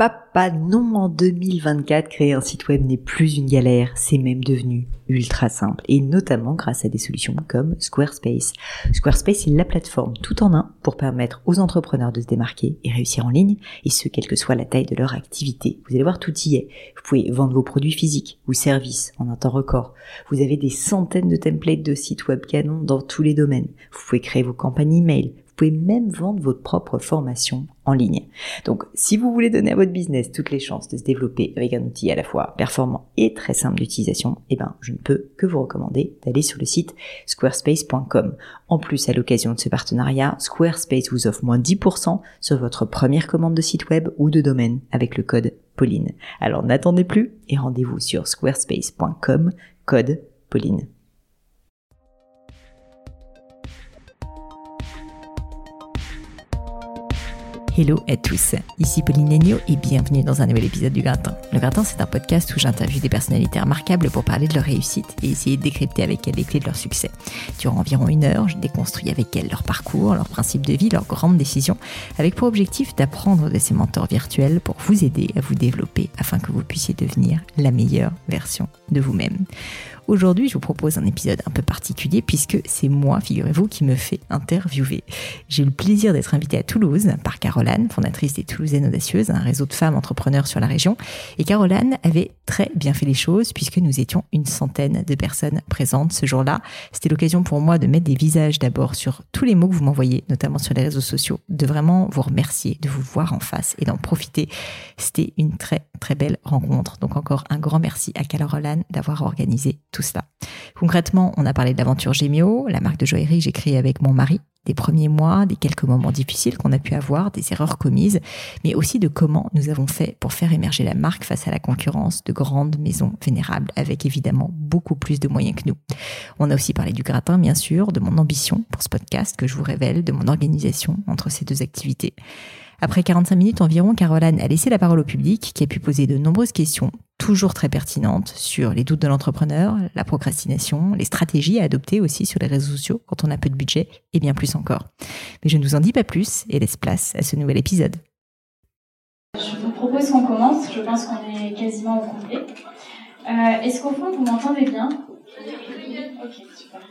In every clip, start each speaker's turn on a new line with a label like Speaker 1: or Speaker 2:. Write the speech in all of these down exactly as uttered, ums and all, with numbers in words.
Speaker 1: papa, non, en deux mille vingt-quatre, créer un site web n'est plus une galère, c'est même devenu ultra simple, et notamment grâce à des solutions comme Squarespace. Squarespace est la plateforme tout en un pour permettre aux entrepreneurs de se démarquer et réussir en ligne, et ce, quelle que soit la taille de leur activité. Vous allez voir, tout y est. Vous pouvez vendre vos produits physiques ou services en un temps record. Vous avez des centaines de templates de sites web canons dans tous les domaines. Vous pouvez créer vos campagnes email. Vous pouvez même vendre votre propre formation en ligne. Donc, si vous voulez donner à votre business toutes les chances de se développer avec un outil à la fois performant et très simple d'utilisation, eh ben, je ne peux que vous recommander d'aller sur le site squarespace point com. En plus, à l'occasion de ce partenariat, Squarespace vous offre moins dix pour cent sur votre première commande de site web ou de domaine avec le code Pauline. Alors, n'attendez plus et rendez-vous sur squarespace point com, code Pauline.
Speaker 2: Hello à tous, ici Pauline Legnaud et bienvenue dans un nouvel épisode du Gratin. Le Gratin, c'est un podcast où j'interviewe des personnalités remarquables pour parler de leur réussite et essayer de décrypter avec elles les clés de leur succès. Durant environ une heure, je déconstruis avec elles leur parcours, leurs principes de vie, leurs grandes décisions, avec pour objectif d'apprendre de ces mentors virtuels pour vous aider à vous développer afin que vous puissiez devenir la meilleure version de vous-même. Aujourd'hui, je vous propose un épisode un peu particulier puisque c'est moi, figurez-vous, qui me fait interviewer. J'ai eu le plaisir d'être invitée à Toulouse par Caroline, fondatrice des Toulousaines Audacieuses, un réseau de femmes entrepreneurs sur la région. Et Caroline avait très bien fait les choses puisque nous étions une centaine de personnes présentes ce jour-là. C'était l'occasion pour moi de mettre des visages d'abord sur tous les mots que vous m'envoyez, notamment sur les réseaux sociaux, de vraiment vous remercier, de vous voir en face et d'en profiter. C'était une très très belle rencontre. Donc encore un grand merci à Caroline d'avoir organisé tout cela. Concrètement, on a parlé de l'aventure Gemio, la marque de joaillerie que j'ai créée avec mon mari, des premiers mois, des quelques moments difficiles qu'on a pu avoir, des erreurs commises, mais aussi de comment nous avons fait pour faire émerger la marque face à la concurrence de grandes maisons vénérables, avec évidemment beaucoup plus de moyens que nous. On a aussi parlé du gratin, bien sûr, de mon ambition pour ce podcast que je vous révèle, de mon organisation entre ces deux activités. Après quarante-cinq minutes environ, Caroline a laissé la parole au public qui a pu poser de nombreuses questions, toujours très pertinentes, sur les doutes de l'entrepreneur, la procrastination, les stratégies à adopter aussi sur les réseaux sociaux quand on a peu de budget et bien plus encore. Mais je ne vous en dis pas plus et laisse place à ce nouvel épisode.
Speaker 3: Je vous propose qu'on commence, je pense qu'on est quasiment au complet. Euh, est-ce qu'au fond vous m'entendez bien ? Ok, super.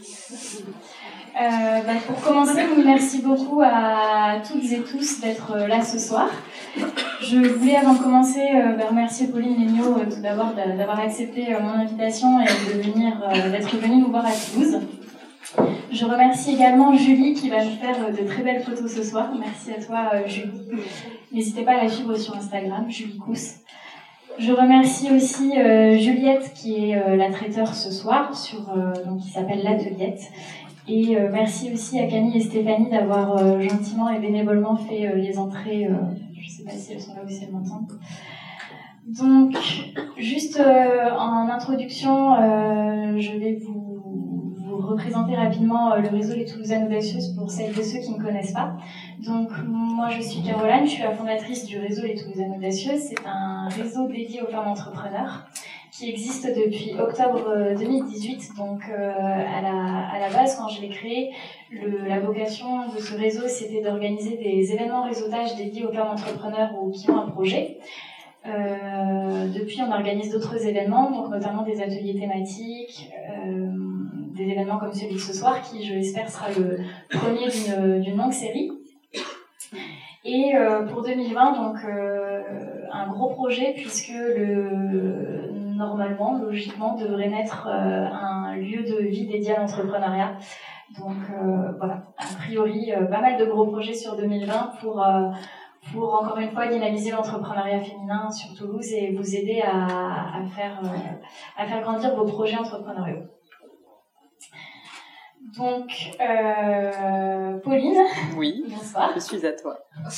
Speaker 3: Euh, bah pour commencer, merci beaucoup à toutes et tous d'être là ce soir. Je voulais avant de commencer euh, bah, remercier Pauline Legnaud euh, tout d'abord d'avoir accepté euh, mon invitation et de venir, euh, d'être venue nous voir à Toulouse. Je remercie également Julie qui va nous faire euh, de très belles photos ce soir. Merci à toi euh, Julie. N'hésitez pas à la suivre sur Instagram, Julie Cousse. Je remercie aussi euh, Juliette qui est euh, la traiteur ce soir, sur, euh, donc, qui s'appelle l'Ateliette. Et euh, merci aussi à Camille et Stéphanie d'avoir euh, gentiment et bénévolement fait euh, les entrées. Euh, je ne sais pas si elles sont là ou si elles m'entendent. Donc, juste euh, en introduction, euh, je vais vous, vous représenter rapidement euh, le réseau Les Toulousaines Audacieuses pour celles et ceux qui ne connaissent pas. Donc, moi, je suis Caroline, je suis la fondatrice du réseau Les Toulousaines Audacieuses. C'est un réseau dédié aux femmes entrepreneurs qui existe depuis octobre deux mille dix-huit. Donc, euh, à, la, à la base, quand je l'ai créé, le, la vocation de ce réseau, c'était d'organiser des événements réseautage dédiés aux femmes entrepreneurs ou qui ont un projet. Euh, depuis, on organise d'autres événements, donc notamment des ateliers thématiques, euh, des événements comme celui de ce soir, qui, je l'espère, sera le premier d'une, d'une longue série. Et euh, pour deux mille vingt, donc euh, un gros projet, puisque le, normalement, logiquement, devrait naître euh, un lieu de vie dédié à l'entrepreneuriat. Donc euh, voilà, a priori, euh, pas mal de gros projets sur deux mille vingt pour... Euh, pour encore une fois dynamiser l'entrepreneuriat féminin sur Toulouse et vous aider à, à, faire, à faire grandir vos projets entrepreneuriaux. Donc, euh, Pauline.
Speaker 1: Oui,
Speaker 3: bonsoir.
Speaker 1: Je suis à toi.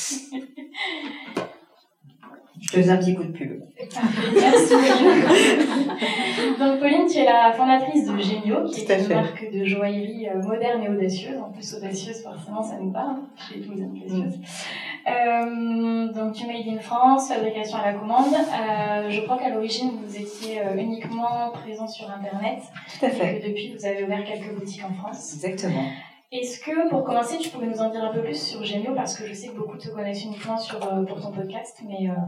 Speaker 1: Je te faisais un petit coup de pub.
Speaker 3: Merci Pauline. Donc Pauline, tu es la fondatrice de Gemio, qui est une fait. marque de joaillerie moderne et audacieuse. En plus, audacieuse, forcément, ça nous parle, chez les Toulousaines Audacieuses. Euh, donc tu made in France, fabrication à la commande. Euh, je crois qu'à l'origine vous étiez euh, uniquement présent sur internet.
Speaker 1: Tout à fait.
Speaker 3: Et que depuis vous avez ouvert quelques boutiques en France.
Speaker 1: Exactement.
Speaker 3: Est-ce que pour commencer tu pourrais nous en dire un peu plus sur Gemio, parce que je sais que beaucoup te connaissent uniquement sur, euh, pour ton podcast, mais... Euh...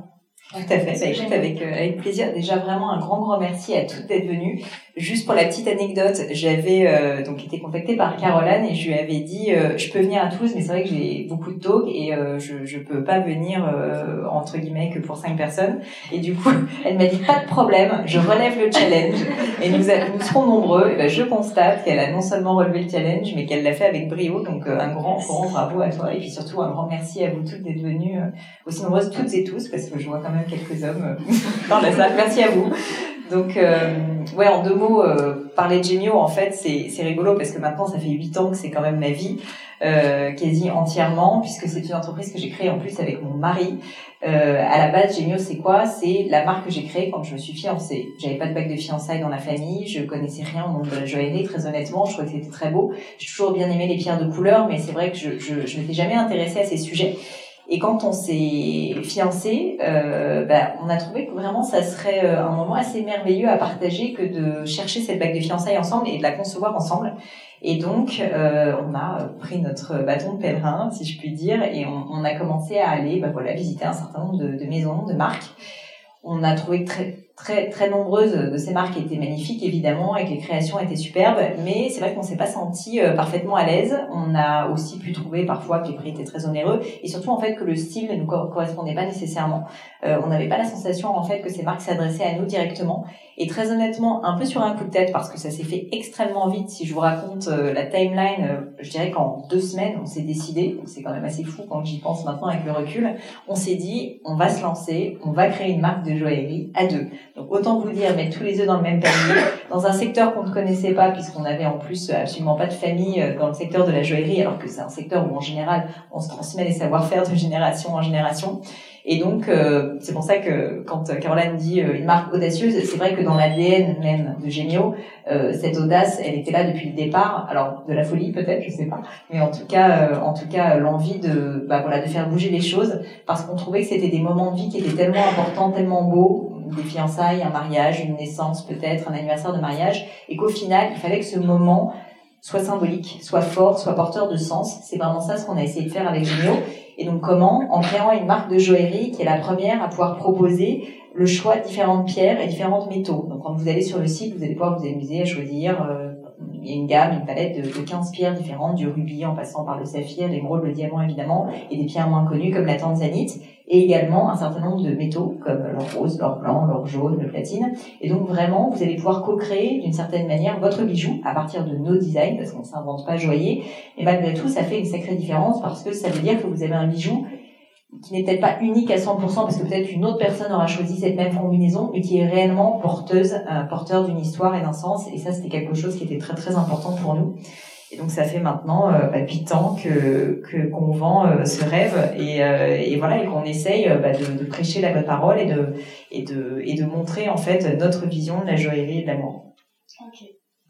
Speaker 1: Tout à fait. Bah, écoute, avec, euh, avec plaisir. Déjà, vraiment un grand, grand merci à toutes d'être venues. Juste pour la petite anecdote, j'avais euh, donc été contactée par Caroline et je lui avais dit euh, je peux venir à Toulouse, mais c'est vrai que j'ai beaucoup de talks et euh, je je peux pas venir euh, entre guillemets que pour cinq personnes. Et du coup, elle m'a dit pas de problème, je relève le challenge et nous, a, nous serons nombreux. Et ben, je constate qu'elle a non seulement relevé le challenge, mais qu'elle l'a fait avec brio. Donc euh, un grand, grand bravo à toi et puis surtout un grand merci à vous toutes d'être venues euh, aussi nombreuses toutes et tous, parce que je vois quand même quelques hommes euh, dans la salle. Merci à vous. Donc, euh, ouais, en deux mots, euh, parler de Gemio, en fait, c'est, c'est rigolo parce que maintenant, ça fait huit ans que c'est quand même ma vie, euh, quasi entièrement, puisque c'est une entreprise que j'ai créée en plus avec mon mari. Euh, à la base, Gemio, c'est quoi? C'est la marque que j'ai créée quand je me suis fiancée. J'avais pas de bague de fiançailles dans la famille, je connaissais rien au monde de la joaillerie, très honnêtement, je trouvais que c'était très beau. J'ai toujours bien aimé les pierres de couleur, mais c'est vrai que je, je, je m'étais jamais intéressée à ces sujets. Et quand on s'est fiancés, euh, bah, on a trouvé que vraiment ça serait un moment assez merveilleux à partager que de chercher cette bague de fiançailles ensemble et de la concevoir ensemble. Et donc, euh, on a pris notre bâton de pèlerin, si je puis dire, et on, on a commencé à aller, bah voilà, visiter un certain nombre de, de maisons, de marques. On a trouvé que très très très nombreuses de ces marques étaient magnifiques évidemment et que les créations étaient superbes, mais c'est vrai qu'on s'est pas senti euh, parfaitement à l'aise. On a aussi pu trouver parfois que les prix étaient très onéreux et surtout en fait que le style ne nous co- correspondait pas nécessairement. Euh, on n'avait pas la sensation en fait que ces marques s'adressaient à nous directement. Et très honnêtement, un peu sur un coup de tête, parce que ça s'est fait extrêmement vite. Si je vous raconte euh, la timeline, euh, je dirais qu'en deux semaines, on s'est décidé, donc c'est quand même assez fou quand j'y pense maintenant avec le recul, on s'est dit, on va se lancer, on va créer une marque de joaillerie à deux. Donc autant vous dire, mettre tous les œufs dans le même panier, dans un secteur qu'on ne connaissait pas, puisqu'on avait en plus absolument pas de famille dans le secteur de la joaillerie, alors que c'est un secteur où en général, on se transmet les savoir-faire de génération en génération. Et donc, euh, c'est pour ça que quand Caroline dit euh, une marque audacieuse, c'est vrai que dans l'A D N même de Gemio, euh, cette audace, elle était là depuis le départ. Alors, de la folie peut-être, je sais pas, mais en tout cas, euh, en tout cas, l'envie de, bah voilà, de faire bouger les choses, parce qu'on trouvait que c'était des moments de vie qui étaient tellement importants, tellement beaux, des fiançailles, un mariage, une naissance peut-être, un anniversaire de mariage, et qu'au final, il fallait que ce moment soit symbolique, soit fort, soit porteur de sens. C'est vraiment ça ce qu'on a essayé de faire avec Gemio. Et donc comment? En créant une marque de joaillerie qui est la première à pouvoir proposer le choix de différentes pierres et différents métaux. Donc quand vous allez sur le site, vous allez pouvoir vous amuser à choisir, euh, il y a une gamme, une palette de, de quinze pierres différentes, du rubis en passant par le saphir, l'émeraude, le diamant évidemment, et des pierres moins connues comme la tanzanite, et également un certain nombre de métaux comme l'or rose, l'or blanc, l'or jaune, le platine. Et donc vraiment, vous allez pouvoir co-créer d'une certaine manière votre bijou à partir de nos designs, parce qu'on ne s'invente pas joaillier. Et malgré tout, ça fait une sacrée différence parce que ça veut dire que vous avez un bijou qui n'est peut-être pas unique à cent pour cent parce que peut-être une autre personne aura choisi cette même combinaison, mais qui est réellement porteuse, euh, porteur d'une histoire et d'un sens. Et ça, c'était quelque chose qui était très très important pour nous. Et donc ça fait maintenant euh, bah, huit ans que que qu'on vend euh, ce rêve et euh, et voilà et qu'on essaye euh, bah, de, de prêcher la bonne parole et de et de et de montrer en fait notre vision de la joaillerie et de l'amour.
Speaker 3: Ok.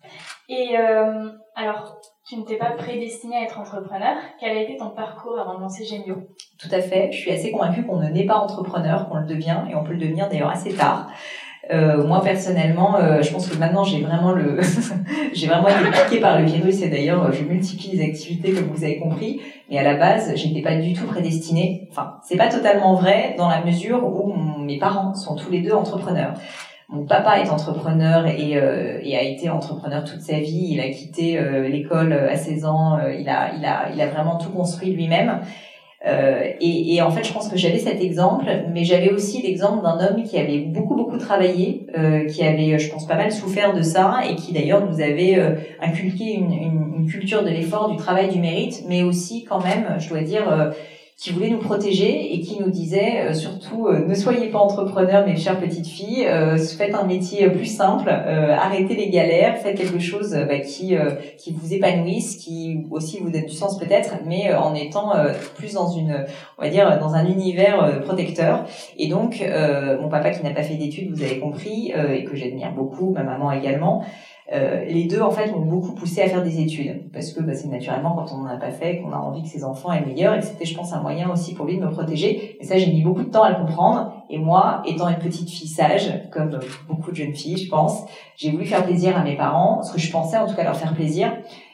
Speaker 3: Et euh, alors, tu ne t'es pas prédestiné à être entrepreneur. Quel a été ton parcours avant de lancer Gemio?
Speaker 1: Tout à fait. Je suis assez convaincue qu'on ne naît pas entrepreneur, qu'on le devient et on peut le devenir d'ailleurs assez tard. Euh, moi personnellement, euh, je pense que maintenant j'ai vraiment le, j'ai vraiment été piquée par le virus et d'ailleurs je multiplie les activités comme vous avez compris. Mais à la base, j'étais pas du tout prédestinée. Enfin, c'est pas totalement vrai dans la mesure où mon, mes parents sont tous les deux entrepreneurs. Mon papa est entrepreneur et, euh, et a été entrepreneur toute sa vie. Il a quitté euh, l'école à seize ans. Euh, il a, il a, il a vraiment tout construit lui-même. Euh, et, et en fait, je pense que j'avais cet exemple, mais j'avais aussi l'exemple d'un homme qui avait beaucoup, beaucoup travaillé, euh, qui avait, je pense, pas mal souffert de ça et qui d'ailleurs nous avait euh, inculqué une, une, une culture de l'effort, du travail, du mérite, mais aussi quand même, je dois dire, euh, qui voulait nous protéger et qui nous disait euh, surtout euh, ne soyez pas entrepreneurs mes chères petites filles, euh, faites un métier plus simple, euh, arrêtez les galères, faites quelque chose euh, bah, qui euh, qui vous épanouisse, qui aussi vous donne du sens peut-être, mais euh, en étant euh, plus dans une, on va dire, dans un univers euh, protecteur. Et donc euh, mon papa qui n'a pas fait d'études, vous avez compris, euh, et que j'admire beaucoup, ma maman également. Euh, les deux en fait m'ont beaucoup poussé à faire des études parce que bah, c'est naturellement quand on n'en a pas fait qu'on a envie que ses enfants aient meilleur et que c'était je pense un moyen aussi pour lui de me protéger. Et ça j'ai mis beaucoup de temps à le comprendre et moi étant une petite fille sage comme beaucoup de jeunes filles je pense, j'ai voulu faire plaisir à mes parents, ce que je pensais en tout cas leur faire plaisir.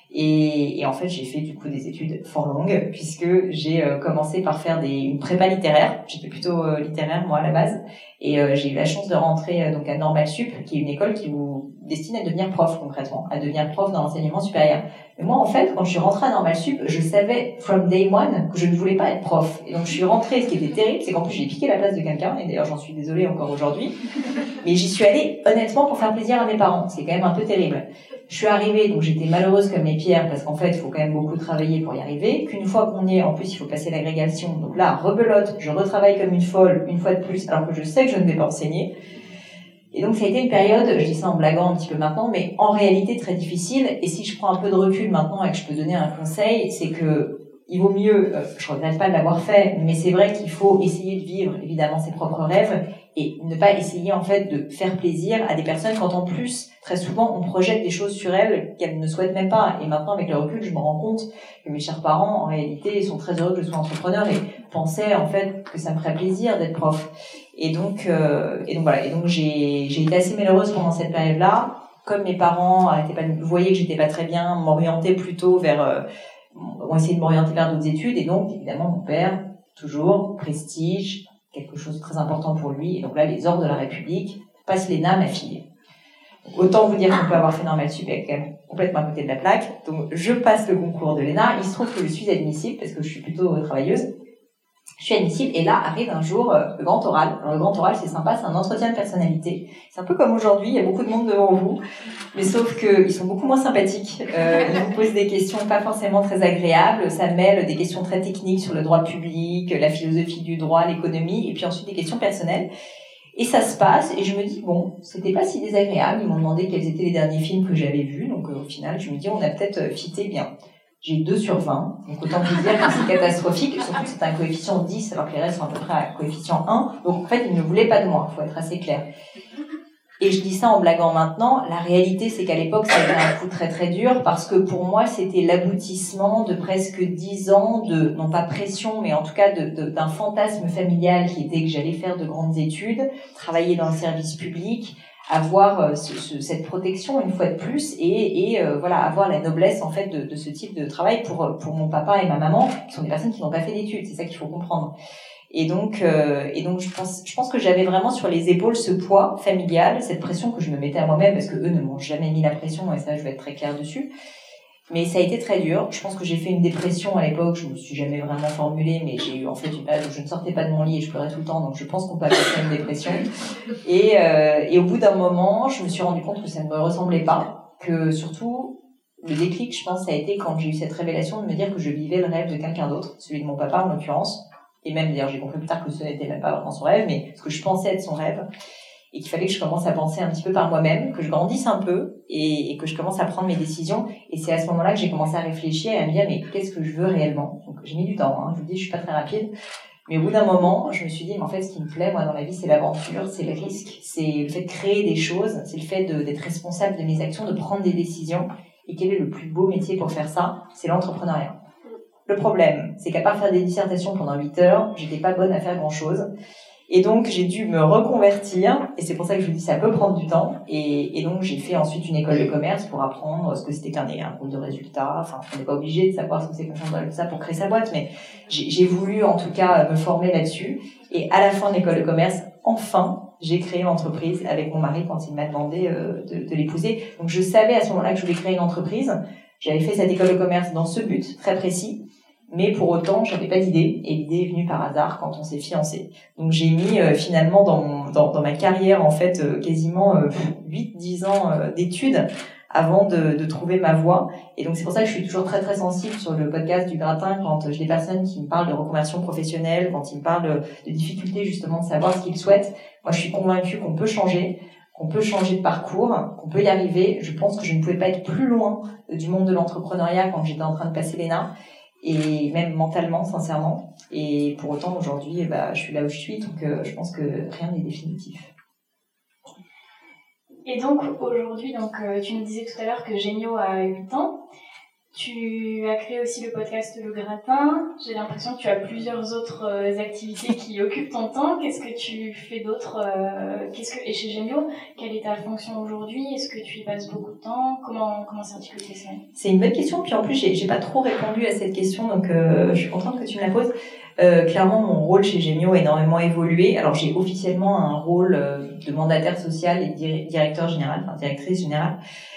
Speaker 1: Et, et en fait, j'ai fait du coup des études fort longues puisque j'ai euh, commencé par faire des, une prépa littéraire. J'étais plutôt euh, littéraire moi à la base, et euh, j'ai eu la chance de rentrer euh, donc à Normal Sup, qui est une école qui vous destine à devenir prof concrètement, à devenir prof dans l'enseignement supérieur. Et moi, en fait, quand je suis rentrée à Normal Sup, je savais from day one que je ne voulais pas être prof. Et donc je suis rentrée. Ce qui était terrible, c'est qu'en plus j'ai piqué la place de quelqu'un, et d'ailleurs j'en suis désolée encore aujourd'hui. Mais j'y suis allée honnêtement pour faire plaisir à mes parents. C'est quand même un peu terrible. Je suis arrivée, donc j'étais malheureuse comme les pierres, parce qu'en fait, il faut quand même beaucoup travailler pour y arriver. Qu'une fois qu'on y est, en plus, il faut passer l'agrégation. Donc là, rebelote, je retravaille comme une folle, une fois de plus, alors que je sais que je ne vais pas enseigner. Et donc, ça a été une période, je dis ça en blaguant un petit peu maintenant, mais en réalité très difficile. Et si je prends un peu de recul maintenant et que je peux donner un conseil, c'est que il vaut mieux, euh, je regrette pas de l'avoir fait, mais c'est vrai qu'il faut essayer de vivre évidemment ses propres rêves et ne pas essayer en fait de faire plaisir à des personnes quand en plus, très souvent, on projette des choses sur elles qu'elles ne souhaitent même pas. Et maintenant, avec le recul, je me rends compte que mes chers parents, en réalité, sont très heureux que je sois entrepreneur et pensaient en fait que ça me ferait plaisir d'être prof. Et donc, euh, et donc voilà. Et donc j'ai, j'ai été assez malheureuse pendant cette période-là. Comme mes parents arrêtaient pas de, voyaient que j'étais pas très bien, m'orientaient plutôt vers euh, ont essayé de m'orienter vers d'autres études, et donc évidemment mon père, toujours prestige, quelque chose de très important pour lui, et donc là les ordres de la République, passe l'E N A, ma fille. Donc, autant vous dire qu'on peut avoir fait Normal Sup et être quand même complètement à côté de la plaque. Donc je passe le concours de l'E N A, il se trouve que je suis admissible parce que je suis plutôt travailleuse. Je suis admissible, et là arrive un jour euh, le grand oral. Alors le grand oral, c'est sympa, c'est un entretien de personnalité. C'est un peu comme aujourd'hui, il y a beaucoup de monde devant vous, mais sauf que ils sont beaucoup moins sympathiques. Euh, ils vous posent des questions pas forcément très agréables. Ça mêle des questions très techniques sur le droit public, la philosophie du droit, l'économie, et puis ensuite des questions personnelles. Et ça se passe, et je me dis bon, c'était pas si désagréable. Ils m'ont demandé quels étaient les derniers films que j'avais vus, donc euh, au final, je me dis on a peut-être fité bien. J'ai deux sur vingt, donc autant vous dire que c'est catastrophique, surtout que c'est un coefficient dix, alors que les restes sont à peu près à coefficient un, donc en fait, ils ne voulaient pas de moi, il faut être assez clair. Et je dis ça en blaguant maintenant, la réalité, c'est qu'à l'époque, ça a été un coup très très dur, parce que pour moi, c'était l'aboutissement de presque dix ans de, non pas pression, mais en tout cas de, de, d'un fantasme familial qui était que j'allais faire de grandes études, travailler dans le service public, avoir euh, ce, ce, cette protection une fois de plus, et, et euh, voilà, avoir la noblesse en fait de, de ce type de travail pour pour mon papa et ma maman, qui sont des personnes qui n'ont pas fait d'études. C'est ça qu'il faut comprendre. Et donc euh, et donc je pense je pense que j'avais vraiment sur les épaules ce poids familial, cette pression que je me mettais à moi-même, parce que eux ne m'ont jamais mis la pression, et ça je vais être très claire dessus. Mais ça a été très dur. Je pense que j'ai fait une dépression à l'époque. Je me suis jamais vraiment formulée, mais j'ai eu en fait une période où je ne sortais pas de mon lit et je pleurais tout le temps. Donc je pense qu'on peut appeler ça une dépression. Et, euh, et au bout d'un moment, je me suis rendu compte que ça ne me ressemblait pas. Que surtout, le déclic, je pense, ça a été quand j'ai eu cette révélation de me dire que je vivais le rêve de quelqu'un d'autre, celui de mon papa en l'occurrence. Et même d'ailleurs, j'ai compris plus tard que ce n'était même pas vraiment son rêve, mais ce que je pensais être son rêve. Et qu'il fallait que je commence à penser un petit peu par moi-même, que je grandisse un peu, et, et que je commence à prendre mes décisions. Et c'est à ce moment-là que j'ai commencé à réfléchir et à me dire, mais qu'est-ce que je veux réellement? Donc j'ai mis du temps, hein, je vous dis, je suis pas très rapide. Mais au bout d'un moment, je me suis dit, mais en fait, ce qui me plaît, moi, dans la vie, c'est l'aventure, c'est le risque, c'est le fait de créer des choses, c'est le fait de, d'être responsable de mes actions, de prendre des décisions. Et quel est le plus beau métier pour faire ça? C'est l'entrepreneuriat. Le problème, c'est qu'à part faire des dissertations pendant huit heures, j'étais pas bonne à faire grand-chose. Et donc, j'ai dû me reconvertir, et c'est pour ça que je vous dis ça peut prendre du temps. Et, et donc, j'ai fait ensuite une école de commerce pour apprendre ce que c'était qu'un un compte de résultats. Enfin, on n'est pas obligé de savoir ce que c'est qu'un compte de résultats pour créer sa boîte, mais j'ai, j'ai voulu en tout cas me former là-dessus. Et à la fin de l'école de commerce, enfin, j'ai créé l'entreprise avec mon mari quand il m'a demandé euh, de, de l'épouser. Donc, je savais à ce moment-là que je voulais créer une entreprise. J'avais fait cette école de commerce dans ce but très précis. Mais pour autant, j'avais pas d'idée, et l'idée est venue par hasard quand on s'est fiancés. Donc j'ai mis euh, finalement dans, mon, dans dans ma carrière en fait euh, quasiment euh, huit dix ans euh, d'études avant de, de trouver ma voie. Et donc c'est pour ça que je suis toujours très très sensible sur le podcast du Gratin quand j'ai des personnes qui me parlent de reconversion professionnelle, quand ils me parlent de, de difficultés justement de savoir ce qu'ils souhaitent. Moi je suis convaincue qu'on peut changer, qu'on peut changer de parcours, qu'on peut y arriver. Je pense que je ne pouvais pas être plus loin du monde de l'entrepreneuriat quand j'étais en train de passer l'E N A. Et même mentalement, sincèrement. Et pour autant, aujourd'hui, bah, je suis là où je suis, donc euh, je pense que rien n'est définitif.
Speaker 3: Et donc, aujourd'hui, donc, euh, tu nous disais tout à l'heure que Génio a huit ans. Tu as créé aussi le podcast Le Gratin. J'ai l'impression que tu as plusieurs autres euh, activités qui occupent ton temps. Qu'est-ce que tu fais d'autre euh, qu'est-ce que et chez Gemio, quelle est ta fonction aujourd'hui? Est-ce que tu y passes beaucoup de temps? Comment comment s'articule tes semaines?
Speaker 2: C'est une bonne question. Puis en plus, j'ai, j'ai pas trop répondu à cette question, donc euh, je suis contente que tu me la poses. Euh, clairement, mon rôle chez Gemio a énormément évolué. Alors, j'ai officiellement un rôle euh, de mandataire social et dir- directeur général, enfin directrice générale.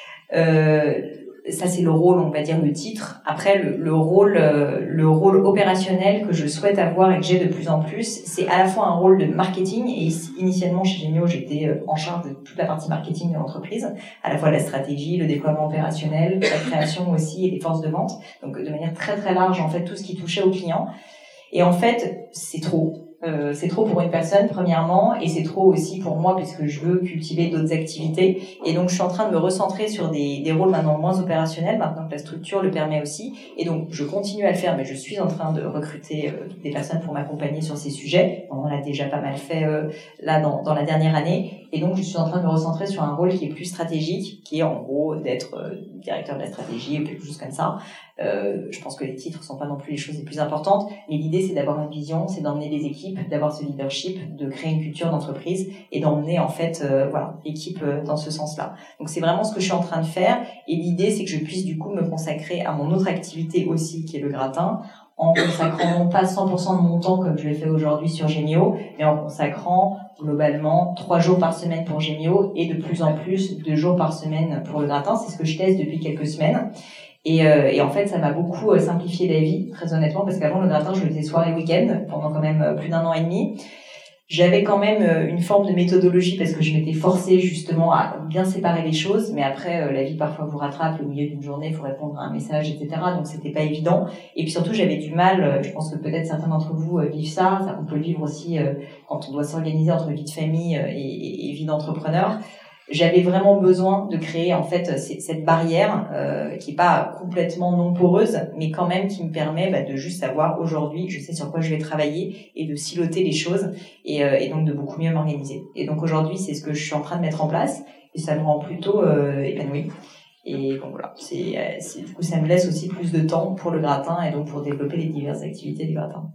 Speaker 2: Euh, Ça, c'est le rôle, on va dire, le titre. Après, le, le rôle, euh, le rôle opérationnel que je souhaite avoir et que j'ai de plus en plus, c'est à la fois un rôle de marketing. Et initialement, chez Gemio, j'étais en charge de toute la partie marketing de l'entreprise, à la fois la stratégie, le déploiement opérationnel, la création aussi et les forces de vente. Donc, de manière très très large, en fait, tout ce qui touchait aux clients. Et en fait, c'est trop. Euh, c'est trop pour une personne, premièrement, et c'est trop aussi pour moi puisque je veux cultiver d'autres activités. Et donc, je suis en train de me recentrer sur des, des rôles maintenant moins opérationnels, maintenant que la structure le permet aussi. Et donc, je continue à le faire, mais je suis en train de recruter euh, des personnes pour m'accompagner sur ces sujets. On l'a déjà pas mal fait euh, là dans, dans la dernière année. Et donc, je suis en train de me recentrer sur un rôle qui est plus stratégique, qui est en gros d'être euh, directeur de la stratégie ou quelque chose comme ça. Euh, je pense que les titres sont pas non plus les choses les plus importantes, mais l'idée c'est d'avoir une vision, c'est d'emmener des équipes, d'avoir ce leadership, de créer une culture d'entreprise et d'emmener en fait euh, voilà l'équipe euh, dans ce sens-là. Donc c'est vraiment ce que je suis en train de faire et l'idée c'est que je puisse du coup me consacrer à mon autre activité aussi qui est le gratin, en consacrant non pas cent pour cent de mon temps comme je l'ai fait aujourd'hui sur Gemio, mais en consacrant globalement trois jours par semaine pour Gemio et de plus en plus deux jours par semaine pour le gratin. C'est ce que je teste depuis quelques semaines. Et, euh, et en fait, ça m'a beaucoup euh, simplifié la vie, très honnêtement, parce qu'avant, le gratin, je le faisais soir et week-end, pendant quand même euh, plus d'un an et demi. J'avais quand même euh, une forme de méthodologie, parce que je m'étais forcée justement à bien séparer les choses, mais après, euh, la vie parfois vous rattrape, au milieu d'une journée, il faut répondre à un message, et cetera. Donc, c'était pas évident. Et puis surtout, j'avais du mal, euh, je pense que peut-être certains d'entre vous euh, vivent ça, ça on peut le vivre aussi euh, quand on doit s'organiser entre vie de famille euh, et, et, et vie d'entrepreneur. J'avais vraiment besoin de créer en fait cette barrière euh, qui est pas complètement non poreuse, mais quand même qui me permet bah, de juste savoir aujourd'hui, je sais sur quoi je vais travailler et de siloter les choses et, euh, et donc de beaucoup mieux m'organiser. Et donc aujourd'hui, c'est ce que je suis en train de mettre en place et ça me rend plutôt euh, épanouie. Et donc voilà, c'est, c'est du coup ça me laisse aussi plus de temps pour le gratin et donc pour développer les diverses activités du gratin.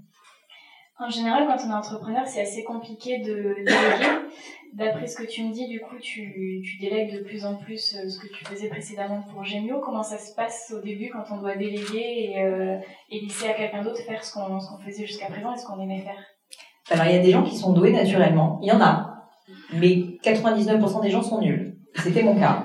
Speaker 3: En général, quand on est entrepreneur, c'est assez compliqué de déléguer. D'après ce que tu me dis, du coup, tu, tu délègues de plus en plus ce que tu faisais précédemment pour Gemio. Comment ça se passe au début quand on doit déléguer et, euh, et laisser à quelqu'un d'autre faire ce qu'on, ce qu'on faisait jusqu'à présent et ce qu'on aimait faire?
Speaker 2: Alors, il y a des gens qui sont doués naturellement. Il y en a. Mais quatre-vingt-dix-neuf pour cent des gens sont nuls. C'était mon cas.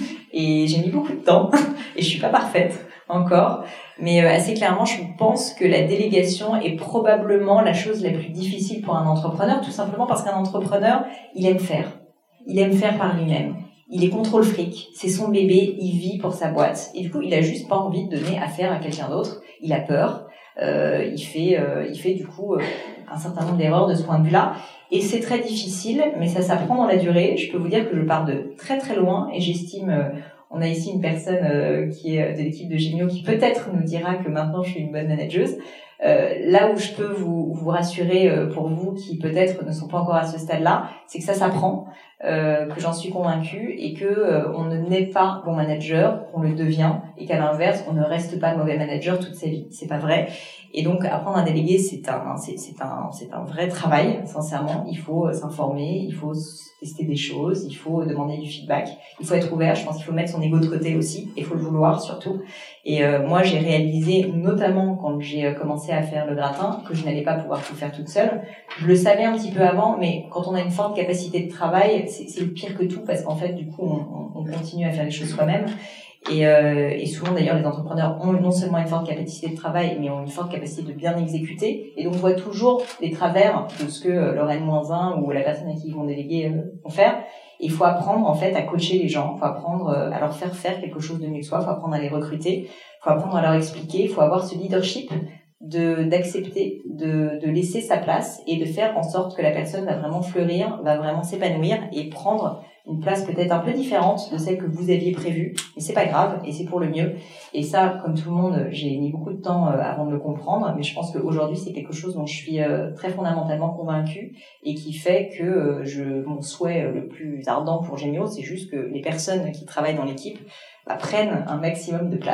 Speaker 2: Et j'ai mis beaucoup de temps. Et je suis pas parfaite encore. Mais euh, assez clairement, je pense que la délégation est probablement la chose la plus difficile pour un entrepreneur, tout simplement parce qu'un entrepreneur, il aime faire. Il aime faire par lui-même. Il est contrôle fric, c'est son bébé, il vit pour sa boîte. Et du coup, il a juste pas envie de donner à faire à quelqu'un d'autre. Il a peur. Euh, il fait, euh, il fait du coup euh, un certain nombre d'erreurs de ce point de vue-là. Et c'est très difficile, mais ça s'apprend dans la durée. Je peux vous dire que je pars de très très loin et j'estime... Euh, On a ici une personne euh, qui est de l'équipe de Gemio qui peut-être nous dira que maintenant je suis une bonne manageuse. Euh, là où je peux vous, vous rassurer euh, pour vous qui peut-être ne sont pas encore à ce stade-là, c'est que ça s'apprend, euh, que j'en suis convaincue et que euh, on ne naît pas bon manager, on le devient et qu'à l'inverse, on ne reste pas mauvais manager toute sa vie. C'est pas vrai. Et donc apprendre à déléguer, c'est un, c'est, c'est un, c'est un vrai travail. Sincèrement, il faut s'informer, il faut tester des choses, il faut demander du feedback, il faut être ouvert. Je pense qu'il faut mettre son ego de côté aussi, il faut le vouloir surtout. Et euh, moi, j'ai réalisé, notamment quand j'ai commencé à faire le gratin, que je n'allais pas pouvoir tout faire toute seule. Je le savais un petit peu avant, mais quand on a une forte capacité de travail, c'est, c'est le pire que tout, parce qu'en fait, du coup, on, on continue à faire les choses soi-même. Et, euh, et souvent, d'ailleurs, les entrepreneurs ont non seulement une forte capacité de travail, mais ont une forte capacité de bien exécuter. Et donc, on voit toujours les travers de ce que leur N moins un ou la personne à qui ils vont déléguer euh, vont faire. Et il faut apprendre, en fait, à coacher les gens. Il faut apprendre à leur faire faire quelque chose de mieux que soi. Il faut apprendre à les recruter. Il faut apprendre à leur expliquer. Il faut avoir ce leadership de d'accepter, de, de laisser sa place et de faire en sorte que la personne va vraiment fleurir, va vraiment s'épanouir et prendre une place peut-être un peu différente de celle que vous aviez prévue. Mais c'est pas grave et c'est pour le mieux. Et ça, comme tout le monde, j'ai mis beaucoup de temps avant de le comprendre. Mais je pense qu'aujourd'hui, c'est quelque chose dont je suis très fondamentalement convaincue et qui fait que je, mon souhait le plus ardent pour Gemio, c'est juste que les personnes qui travaillent dans l'équipe bah, prennent un maximum de place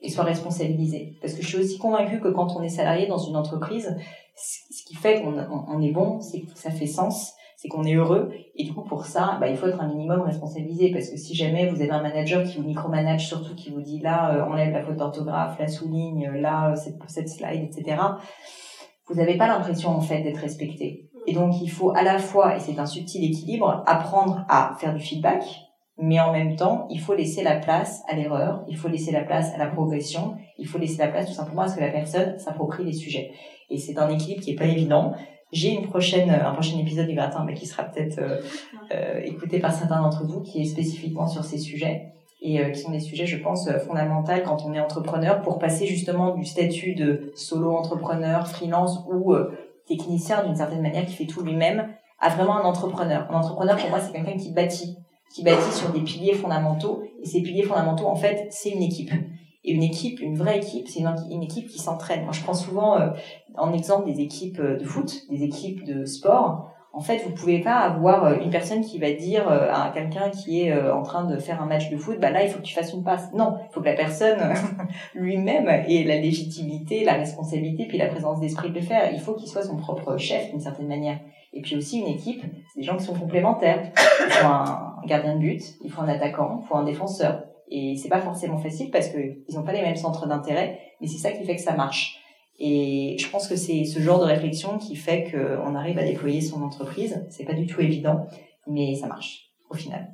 Speaker 1: et soit responsabilisé. Parce que je suis aussi convaincue que quand on est salarié dans une entreprise, ce qui fait qu'on on est bon, c'est que ça fait sens, c'est qu'on est heureux. Et du coup, pour ça, bah, il faut être un minimum responsabilisé. Parce que si jamais vous avez un manager qui vous micromanage, surtout qui vous dit là, euh, enlève la faute d'orthographe, la souligne, là, cette, cette slide, et cetera, vous n'avez pas l'impression, en fait, d'être respecté. Et donc, il faut à la fois, et c'est un subtil équilibre, apprendre à faire du feedback, mais en même temps, il faut laisser la place à l'erreur, il faut laisser la place à la progression, il faut laisser la place tout simplement à ce que la personne s'approprie les sujets. Et c'est un équilibre qui est pas évident. J'ai une prochaine, un prochain épisode du Gratin, mais qui sera peut-être euh, euh, écouté par certains d'entre vous, qui est spécifiquement sur ces sujets, et euh, qui sont des sujets, je pense, fondamentaux quand on est entrepreneur, pour passer justement du statut de solo-entrepreneur, freelance ou euh, technicien d'une certaine manière, qui fait tout lui-même, à vraiment un entrepreneur. Un entrepreneur, pour moi, c'est quelqu'un qui bâtit, qui bâtit sur des piliers fondamentaux, et ces piliers fondamentaux, en fait, c'est une équipe. Et une équipe, une vraie équipe, c'est une, une équipe qui s'entraîne. Moi, je prends souvent euh, en exemple des équipes de foot, des équipes de sport. En fait, vous pouvez pas avoir une personne qui va dire à quelqu'un qui est en train de faire un match de foot, bah là, il faut que tu fasses une passe. Non, il faut que la personne lui-même ait la légitimité, la responsabilité, puis la présence d'esprit de le faire. Il faut qu'il soit son propre chef d'une certaine manière. Et puis aussi, une équipe, c'est des gens qui sont complémentaires. Il faut un gardien de but, il faut un attaquant, il faut un défenseur. Et c'est pas forcément facile parce que ils ont pas les mêmes centres d'intérêt, mais c'est ça qui fait que ça marche. Et je pense que c'est ce genre de réflexion qui fait qu'on arrive à déployer son entreprise. C'est pas du tout évident, mais ça marche au final.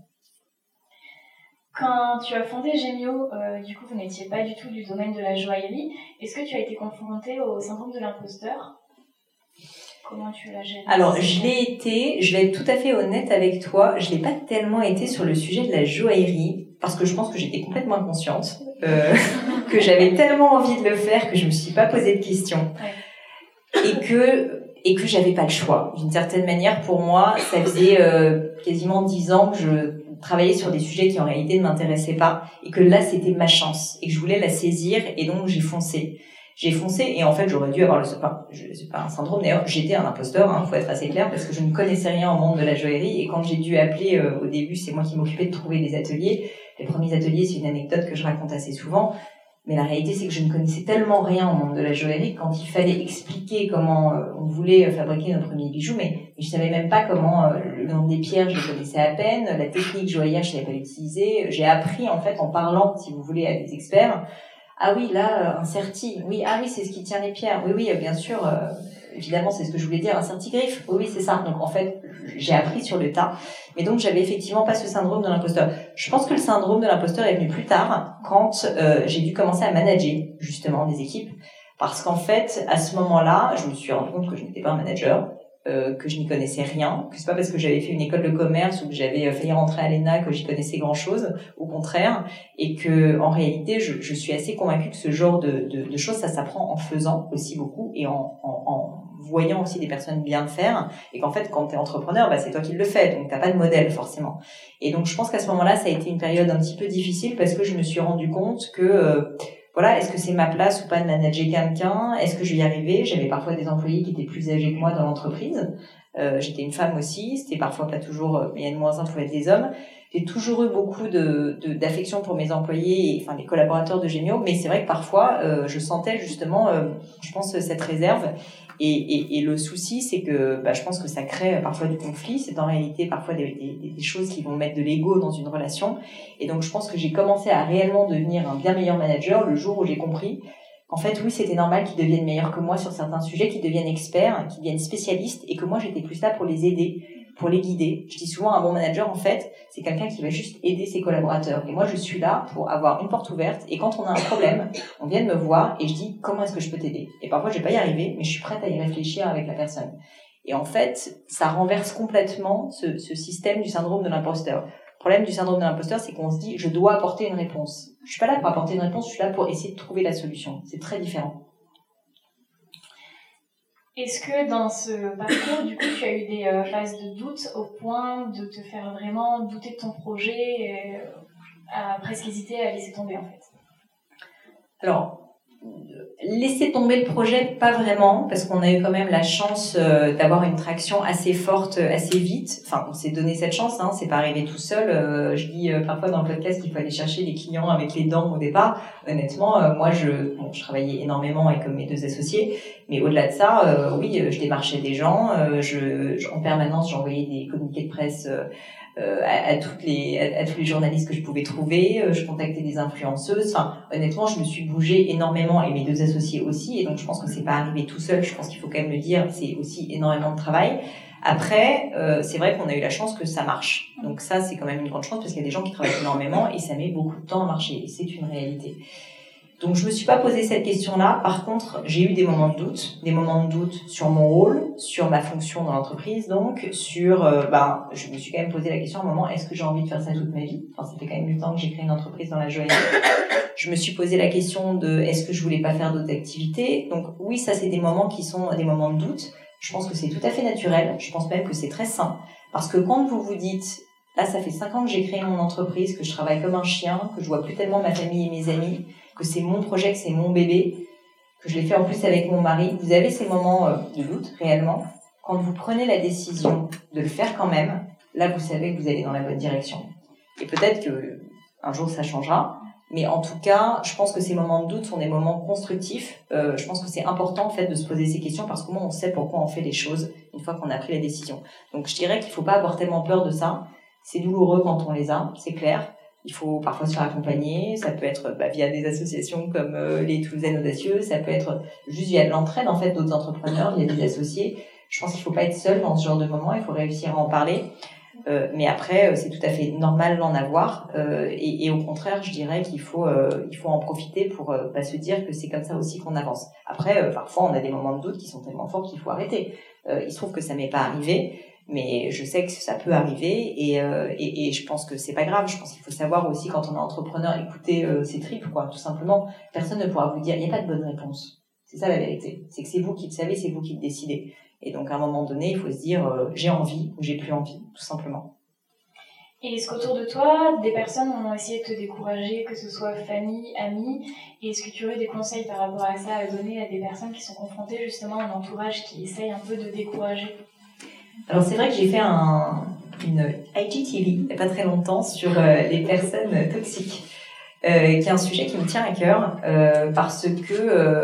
Speaker 3: Quand tu as fondé Gemio, euh, du coup, vous n'étiez pas du tout du domaine de la joaillerie. Est-ce que tu as été confronté au syndrome de l'imposteur ? Comment tu l'as géré ?
Speaker 1: Alors, je l'ai été, je vais être tout à fait honnête avec toi, je l'ai pas tellement été sur le sujet de la joaillerie, parce que je pense que j'étais complètement inconsciente, euh, que j'avais tellement envie de le faire que je me suis pas posé de questions. Ouais. Et que, et que j'avais pas le choix. D'une certaine manière, pour moi, ça faisait euh, quasiment dix ans que je travaillais sur des sujets qui en réalité ne m'intéressaient pas, et que là, c'était ma chance, et que je voulais la saisir, et donc j'ai foncé. J'ai foncé et en fait j'aurais dû avoir le enfin, je c'est pas un syndrome d'ailleurs, j'étais un imposteur, hein, faut être assez clair, parce que je ne connaissais rien au monde de la joaillerie, et quand j'ai dû appeler euh, au début, c'est moi qui m'occupais de trouver des ateliers. Les premiers ateliers, c'est une anecdote que je raconte assez souvent, mais la réalité c'est que je ne connaissais tellement rien au monde de la joaillerie, quand il fallait expliquer comment euh, on voulait fabriquer nos premiers bijoux, mais, mais je savais même pas comment euh, le nom des pierres, je le connaissais à peine, la technique joaillère, je savais pas l'utiliser. J'ai appris en fait en parlant, si vous voulez, à des experts. Ah oui, là, un certi. Oui, ah oui, c'est ce qui tient les pierres. Oui, oui, bien sûr, euh, évidemment, c'est ce que je voulais dire, un certi-griffe. Oui, oui, c'est ça. Donc, en fait, j'ai appris sur le tas. Mais donc, j'avais effectivement pas ce syndrome de l'imposteur. Je pense que le syndrome de l'imposteur est venu plus tard, quand euh, j'ai dû commencer à manager, justement, des équipes. Parce qu'en fait, à ce moment-là, je me suis rendu compte que je n'étais pas un manager. Euh, que je n'y connaissais rien, que c'est pas parce que j'avais fait une école de commerce ou que j'avais failli rentrer à l'E N A que j'y connaissais grand chose, au contraire, et que en réalité je, je suis assez convaincue que ce genre de, de, de choses ça s'apprend en faisant aussi beaucoup et en, en, en voyant aussi des personnes bien le faire, et qu'en fait quand t'es entrepreneur bah c'est toi qui le fais, donc t'as pas de modèle forcément. Et donc je pense qu'à ce moment-là ça a été une période un petit peu difficile parce que je me suis rendu compte que euh, voilà, est-ce que c'est ma place ou pas de manager quelqu'un ? Est-ce que je vais y arriver ? J'avais parfois des employés qui étaient plus âgés que moi dans l'entreprise. Euh, j'étais une femme aussi, c'était parfois pas toujours, mais il y a une moins un pour être des hommes. J'ai toujours eu beaucoup de, de d'affection pour mes employés, et, enfin les collaborateurs de Gemio, mais c'est vrai que parfois euh, je sentais justement, euh, je pense cette réserve. Et, et, et le souci, c'est que bah, je pense que ça crée parfois du conflit. C'est en réalité parfois des, des, des choses qui vont mettre de l'ego dans une relation. Et donc, je pense que j'ai commencé à réellement devenir un bien meilleur manager le jour où j'ai compris qu'en fait, oui, c'était normal qu'ils deviennent meilleurs que moi sur certains sujets, qu'ils deviennent experts, qu'ils deviennent spécialistes, et que moi, j'étais plus là pour les aider, pour les guider. Je dis souvent, un bon manager, en fait, c'est quelqu'un qui va juste aider ses collaborateurs. Et moi, je suis là pour avoir une porte ouverte. Et quand on a un problème, on vient de me voir et je dis, comment est-ce que je peux t'aider ? Et parfois, je vais pas y arriver, mais je suis prête à y réfléchir avec la personne. Et en fait, ça renverse complètement ce, ce système du syndrome de l'imposteur. Le problème du syndrome de l'imposteur, c'est qu'on se dit, je dois apporter une réponse. Je suis pas là pour apporter une réponse, je suis là pour essayer de trouver la solution. C'est très différent.
Speaker 3: Est-ce que dans ce parcours, du coup, tu as eu des euh, phases de doute au point de te faire vraiment douter de ton projet et euh, à presque hésiter à laisser tomber, en fait ?
Speaker 1: Alors,
Speaker 2: laisser tomber le projet, pas vraiment, parce qu'on a eu quand même la chance euh, d'avoir une traction assez forte, assez vite. Enfin, on s'est donné cette chance, hein, c'est pas arrivé tout seul. Euh, je dis euh, parfois dans le podcast qu'il faut aller chercher les clients avec les dents au départ. Honnêtement, euh, moi, je, bon, je travaillais énormément avec mes deux associés, mais au-delà de ça, euh, oui, je démarchais des gens. Euh, je, je, en permanence, j'envoyais des communiqués de presse. Euh, Euh, à, à toutes les à, à tous les journalistes que je pouvais trouver, euh, je contactais des influenceuses. Enfin, honnêtement, je me suis bougée énormément et mes deux associés aussi. Et donc, je pense que c'est pas arrivé tout seul. Je pense qu'il faut quand même le dire. C'est aussi énormément de travail. Après, euh, c'est vrai qu'on a eu la chance que ça marche. Donc ça, c'est quand même une grande chance parce qu'il y a des gens qui travaillent énormément et ça met beaucoup de temps à marcher. Et c'est une réalité. Donc, je me suis pas posé cette question-là. Par contre, j'ai eu des moments de doute, des moments de doute sur mon rôle, sur ma fonction dans l'entreprise, donc sur, euh, ben, je me suis quand même posé la question à un moment, est-ce que j'ai envie de faire ça toute ma vie? Enfin, ça fait quand même du temps que j'ai créé une entreprise dans la joaillerie. Je me suis posé la question de, est-ce que je voulais pas faire d'autres activités? Donc, oui, ça, c'est des moments qui sont des moments de doute. Je pense que c'est tout à fait naturel. Je pense même que c'est très sain. Parce que quand vous vous dites, là, ça fait cinq ans que j'ai créé mon entreprise, que je travaille comme un chien, que je vois plus tellement ma famille et mes amis, que c'est mon projet, que c'est mon bébé, que je l'ai fait en plus avec mon mari. Vous avez ces moments de doute, réellement. Quand vous prenez la décision de le faire quand même, là, vous savez que vous allez dans la bonne direction. Et peut-être que un jour, ça changera. Mais en tout cas, je pense que ces moments de doute sont des moments constructifs. Euh, je pense que c'est important, en fait, de se poser ces questions parce qu'au moins, on sait pourquoi on fait les choses une fois qu'on a pris la décision. Donc, je dirais qu'il faut pas avoir tellement peur de ça. C'est douloureux quand on les a, c'est clair. Il faut parfois se faire accompagner, ça peut être bah, via des associations comme euh, les Toulousaines Audacieux, ça peut être juste via de l'entraide en fait d'autres entrepreneurs, via des associés. Je pense qu'il faut pas être seul dans ce genre de moment, il faut réussir à en parler. Euh, mais après, euh, c'est tout à fait normal d'en avoir euh, et, et au contraire, je dirais qu'il faut euh, il faut en profiter pour euh, bah, se dire que c'est comme ça aussi qu'on avance. Après, euh, parfois, on a des moments de doute qui sont tellement forts qu'il faut arrêter. Euh, il se trouve que ça m'est pas arrivé. Mais je sais que ça peut arriver et, euh, et, et je pense que c'est pas grave. Je pense qu'il faut savoir aussi quand on est entrepreneur, écouter euh, ses tripes, quoi. Tout simplement, personne ne pourra vous dire, il n'y a pas de bonne réponse. C'est ça la vérité. C'est que c'est vous qui le savez, c'est vous qui le décidez. Et donc à un moment donné, il faut se dire, euh, j'ai envie ou j'ai plus envie, tout simplement.
Speaker 3: Et est-ce qu'autour de toi, des personnes ont essayé de te décourager, que ce soit famille, amis, et est-ce que tu aurais des conseils par rapport à ça à donner à des personnes qui sont confrontées justement à un entourage qui essaye un peu de décourager?
Speaker 2: Alors c'est vrai que j'ai fait un, une I G T V il n'y a pas très longtemps sur euh, les personnes toxiques, euh, qui est un sujet qui me tient à cœur euh, parce que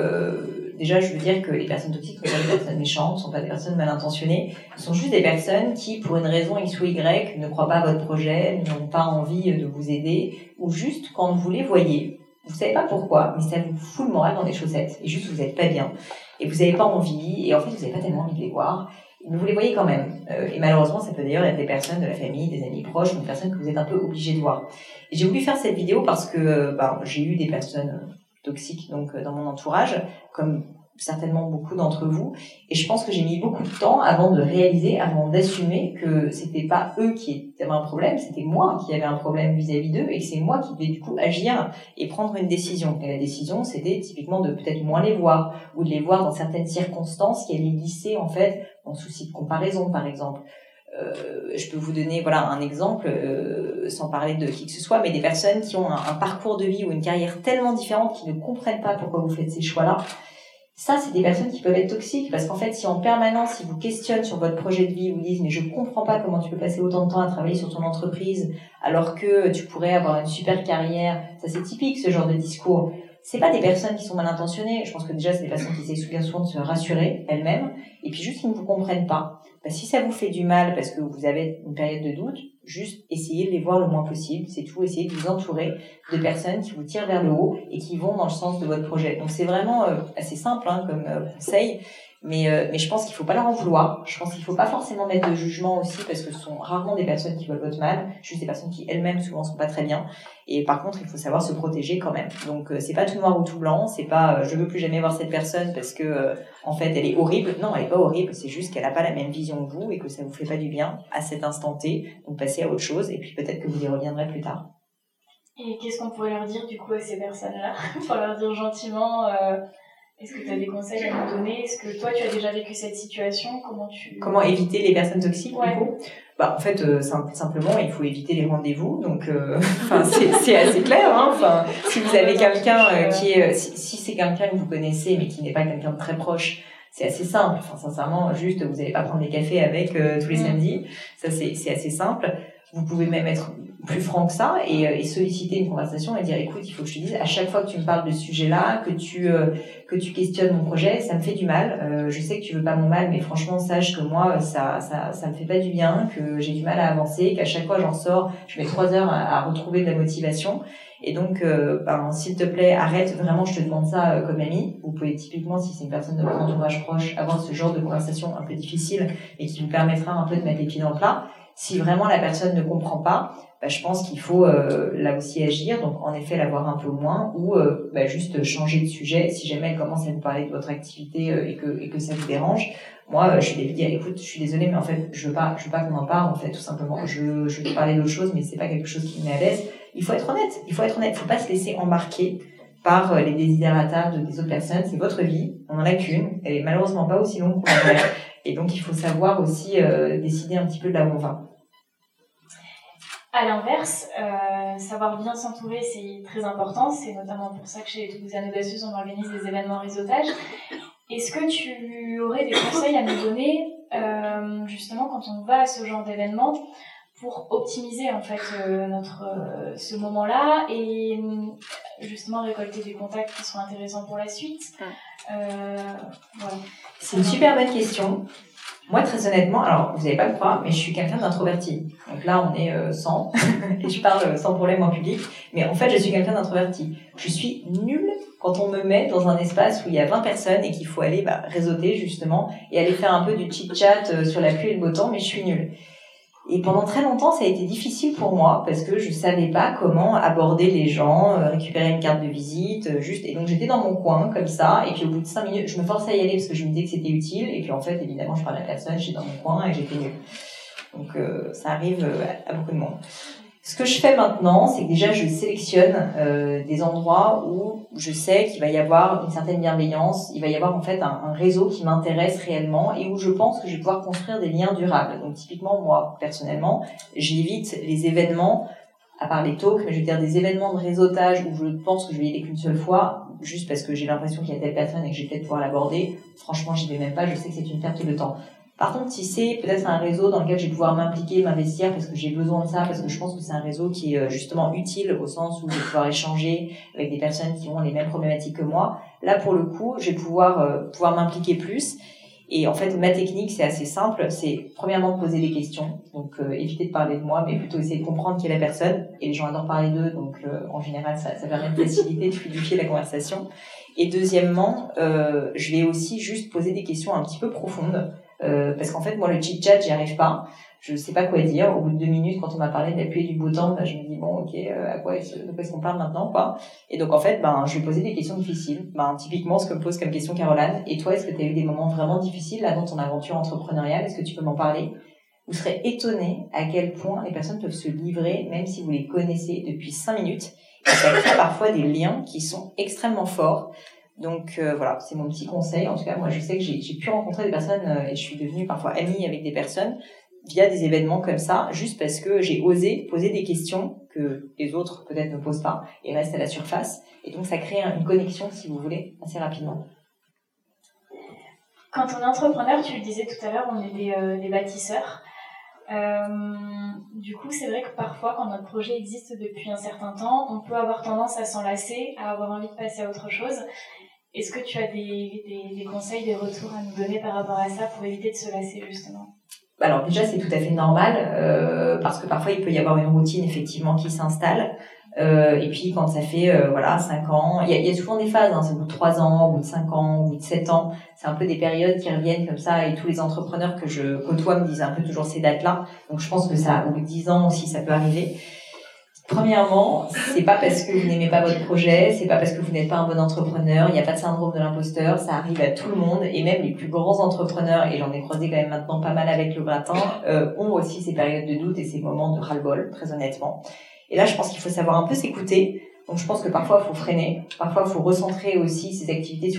Speaker 2: euh, déjà je veux dire que les personnes toxiques ne sont pas des personnes méchantes, ne sont pas des personnes mal intentionnées, ce sont juste des personnes qui pour une raison X ou Y ne croient pas à votre projet, n'ont pas envie de vous aider ou juste quand vous les voyez, vous savez pas pourquoi, mais ça vous fout le moral dans les chaussettes et juste vous n'êtes pas bien et vous n'avez pas envie et en fait vous n'avez pas tellement envie de les voir. Mais vous les voyez quand même. Euh, et malheureusement, ça peut d'ailleurs être des personnes de la famille, des amis proches, ou des personnes que vous êtes un peu obligés de voir. Et j'ai voulu faire cette vidéo parce que bah, j'ai eu des personnes toxiques donc dans mon entourage, comme certainement beaucoup d'entre vous. Et je pense que j'ai mis beaucoup de temps avant de réaliser, avant d'assumer que c'était pas eux qui avaient un problème, c'était moi qui avais un problème vis-à-vis d'eux et que c'est moi qui devais du coup agir et prendre une décision. Et la décision, c'était typiquement de peut-être moins les voir ou de les voir dans certaines circonstances qui allaient glisser en fait en souci de comparaison, par exemple. Euh, je peux vous donner voilà un exemple, euh, sans parler de qui que ce soit, mais des personnes qui ont un, un parcours de vie ou une carrière tellement différente qui ne comprennent pas pourquoi vous faites ces choix-là. Ça, c'est des personnes qui peuvent être toxiques parce qu'en fait, si en permanence, ils vous questionnent sur votre projet de vie, ils vous disent « mais je comprends pas comment tu peux passer autant de temps à travailler sur ton entreprise alors que tu pourrais avoir une super carrière », ça c'est typique ce genre de discours. C'est pas des personnes qui sont mal intentionnées, je pense que déjà c'est des personnes qui essayent bien souvent de se rassurer elles-mêmes et puis juste qui ne vous comprennent pas. Bah, si ça vous fait du mal parce que vous avez une période de doute, juste essayez de les voir le moins possible, c'est tout, essayez de vous entourer de personnes qui vous tirent vers le haut et qui vont dans le sens de votre projet. Donc c'est vraiment euh, assez simple hein, comme euh, conseil, mais, euh, mais je pense qu'il faut pas leur en vouloir, je pense qu'il faut pas forcément mettre de jugement aussi parce que ce sont rarement des personnes qui veulent votre mal, juste des personnes qui elles-mêmes souvent sont pas très bien et par contre il faut savoir se protéger quand même. Donc euh, c'est pas tout noir ou tout blanc, c'est pas euh, je veux plus jamais voir cette personne parce que euh, en fait elle est horrible, non elle est pas horrible, c'est juste qu'elle a pas la même vision que vous et que ça vous fait pas du bien à cet instant T, donc passez à autre chose et puis peut-être que vous y reviendrez plus tard.
Speaker 3: Et qu'est-ce qu'on pourrait leur dire du coup à ces personnes-là pour leur dire gentiment euh... Est-ce que tu as des conseils à nous donner? Est-ce que toi, tu as déjà vécu cette situation? Comment tu...
Speaker 2: Comment éviter les personnes toxiques,
Speaker 3: ouais.
Speaker 2: du coup
Speaker 1: Bah, en fait, euh, simple, simplement, il faut éviter les rendez-vous. Donc, euh, enfin, c'est, c'est assez clair. Hein. Enfin, si vous avez quelqu'un euh, qui est, si, si c'est quelqu'un que vous connaissez, mais qui n'est pas quelqu'un de très proche, c'est assez simple. Enfin, sincèrement, juste, vous n'allez pas prendre des cafés avec euh, tous les samedis. Ça, c'est, c'est assez simple. Vous pouvez même être plus franc que ça et, et solliciter une conversation et dire écoute, il faut que je te dise à chaque fois que tu me parles de ce sujet-là, que tu euh, que tu questionnes mon projet, ça me fait du mal. Euh, je sais que tu veux pas mon mal, mais franchement sache que moi ça ça ça me fait pas du bien, que j'ai du mal à avancer, qu'à chaque fois j'en sors, je mets trois heures à, à retrouver de la motivation. Et donc, euh, ben, s'il te plaît, arrête. Vraiment, je te demande ça euh, comme ami. Vous pouvez typiquement, si c'est une personne de votre entourage proche, avoir ce genre de conversation un peu difficile et qui vous permettra un peu de mettre les pieds dans le plat. Si vraiment la personne ne comprend pas, bah, je pense qu'il faut euh, là aussi agir. Donc, en effet, la voir un peu moins ou euh, bah, juste changer de sujet. Si jamais elle commence à vous parler de votre activité euh, et que et que ça vous dérange, moi, euh, je vais lui dire, écoute, je suis désolée, mais en fait, je veux pas, je veux pas qu'on en parle. En fait, tout simplement, je je veux te parler d'autre chose, mais c'est pas quelque chose qui me met à l'aise. Il faut être honnête. Il faut être honnête. Il faut pas se laisser embarquer par euh, les desiderata de, des autres personnes. C'est votre vie. On en a qu'une. Elle est malheureusement pas aussi longue qu'on aimerait. Et donc, il faut savoir aussi euh, décider un petit peu de là où on va.
Speaker 3: À l'inverse, euh, savoir bien s'entourer, c'est très important. C'est notamment pour ça que chez Toulousaine Audacieuse, on organise des événements réseautage. Est-ce que tu aurais des conseils à nous donner, euh, justement, quand on va à ce genre d'événement, pour optimiser en fait euh, notre euh, ce moment-là et justement récolter des contacts qui seront intéressants pour la suite. Euh, voilà.
Speaker 1: C'est une super bonne question. Moi, très honnêtement, alors vous n'allez pas le croire, mais je suis quelqu'un d'introverti. Donc là, on est euh, cent et je parle sans problème en public. Mais en fait, je suis quelqu'un d'introverti. Je suis nulle quand on me met dans un espace où il y a vingt personnes et qu'il faut aller bah, réseauter justement et aller faire un peu du chit-chat euh, sur la pluie et le beau temps, mais je suis nulle. Et pendant très longtemps, ça a été difficile pour moi parce que je savais pas comment aborder les gens, euh, récupérer une carte de visite, euh, juste. Et donc j'étais dans mon coin comme ça. Et puis au bout de cinq minutes, je me forçais à y aller parce que je me disais que c'était utile. Et puis en fait, évidemment, je parlais à personne, j'étais dans mon coin et j'étais nulle. Donc euh, ça arrive euh, à beaucoup de monde. Ce que je fais maintenant, c'est que déjà je sélectionne euh, des endroits où je sais qu'il va y avoir une certaine bienveillance, il va y avoir en fait un, un réseau qui m'intéresse réellement et où je pense que je vais pouvoir construire des liens durables. Donc typiquement, moi, personnellement, j'évite les événements, à part les talks, mais je veux dire des événements de réseautage où je pense que je vais y aller qu'une seule fois, juste parce que j'ai l'impression qu'il y a telle personne et que je vais peut-être pouvoir l'aborder. Franchement, j'y vais même pas, je sais que c'est une perte de temps. Par contre, si c'est peut-être un réseau dans lequel je vais pouvoir m'impliquer, m'investir parce que j'ai besoin de ça, parce que je pense que c'est un réseau qui est justement utile au sens où je vais pouvoir échanger avec des personnes qui ont les mêmes problématiques que moi, là pour le coup, je vais pouvoir euh, pouvoir m'impliquer plus. Et en fait, ma technique, c'est assez simple, c'est premièrement de poser des questions, donc euh, éviter de parler de moi, mais plutôt essayer de comprendre qui est la personne. Et les gens adorent parler d'eux, donc euh, en général, ça, ça permet de faciliter, de fluidifier la conversation. Et deuxièmement, euh, je vais aussi juste poser des questions un petit peu profondes. Euh, parce qu'en fait, moi, le chit-chat, j'y arrive pas. Je sais pas quoi dire. Au bout de deux minutes, quand on m'a parlé de la pluie et du beau temps, bah, je me dis, bon, ok, euh, à quoi est-ce, de quoi est-ce qu'on parle maintenant, quoi? Et donc, en fait, ben, je vais poser des questions difficiles. Ben, typiquement, ce que me pose comme question Caroline. Et toi, est-ce que tu as eu des moments vraiment difficiles, là, dans ton aventure entrepreneuriale? Est-ce que tu peux m'en parler? Vous serez étonné à quel point les personnes peuvent se livrer, même si vous les connaissez depuis cinq minutes. Et ça crée parfois des liens qui sont extrêmement forts. Donc euh, voilà, c'est mon petit conseil. En tout cas, moi, je sais que j'ai, j'ai pu rencontrer des personnes euh, et je suis devenue parfois amie avec des personnes via des événements comme ça, juste parce que j'ai osé poser des questions que les autres peut-être ne posent pas et restent à la surface. Et donc, ça crée une connexion, si vous voulez, assez rapidement.
Speaker 3: Quand on est entrepreneur, tu le disais tout à l'heure, on est des, euh, des bâtisseurs. Euh, du coup, c'est vrai que parfois, quand notre projet existe depuis un certain temps, on peut avoir tendance à s'enlacer, à avoir envie de passer à autre chose. Est-ce que tu as des, des, des conseils, des retours à nous donner par rapport à ça pour éviter de se lasser, justement?
Speaker 1: Alors déjà, c'est tout à fait normal, euh, parce que parfois, il peut y avoir une routine, effectivement, qui s'installe. Euh, et puis, quand ça fait, euh, voilà, cinq ans, il y a, il y a souvent des phases, hein, c'est au bout de trois ans, au bout de cinq ans, au bout de sept ans. C'est un peu des périodes qui reviennent comme ça, et tous les entrepreneurs que je côtoie me disent un peu toujours ces dates-là. Donc, je pense que ça, au bout de dix ans aussi, ça peut arriver. Premièrement, c'est pas parce que vous n'aimez pas votre projet, c'est pas parce que vous n'êtes pas un bon entrepreneur, il n'y a pas de syndrome de l'imposteur, ça arrive à tout le monde, et même les plus grands entrepreneurs, et j'en ai croisé quand même maintenant pas mal avec le gratin, euh, ont aussi ces périodes de doute et ces moments de ras-le-bol, très honnêtement. Et là, je pense qu'il faut savoir un peu s'écouter. Donc, je pense que parfois, il faut freiner. Parfois, il faut recentrer aussi ses activités sur autre chose.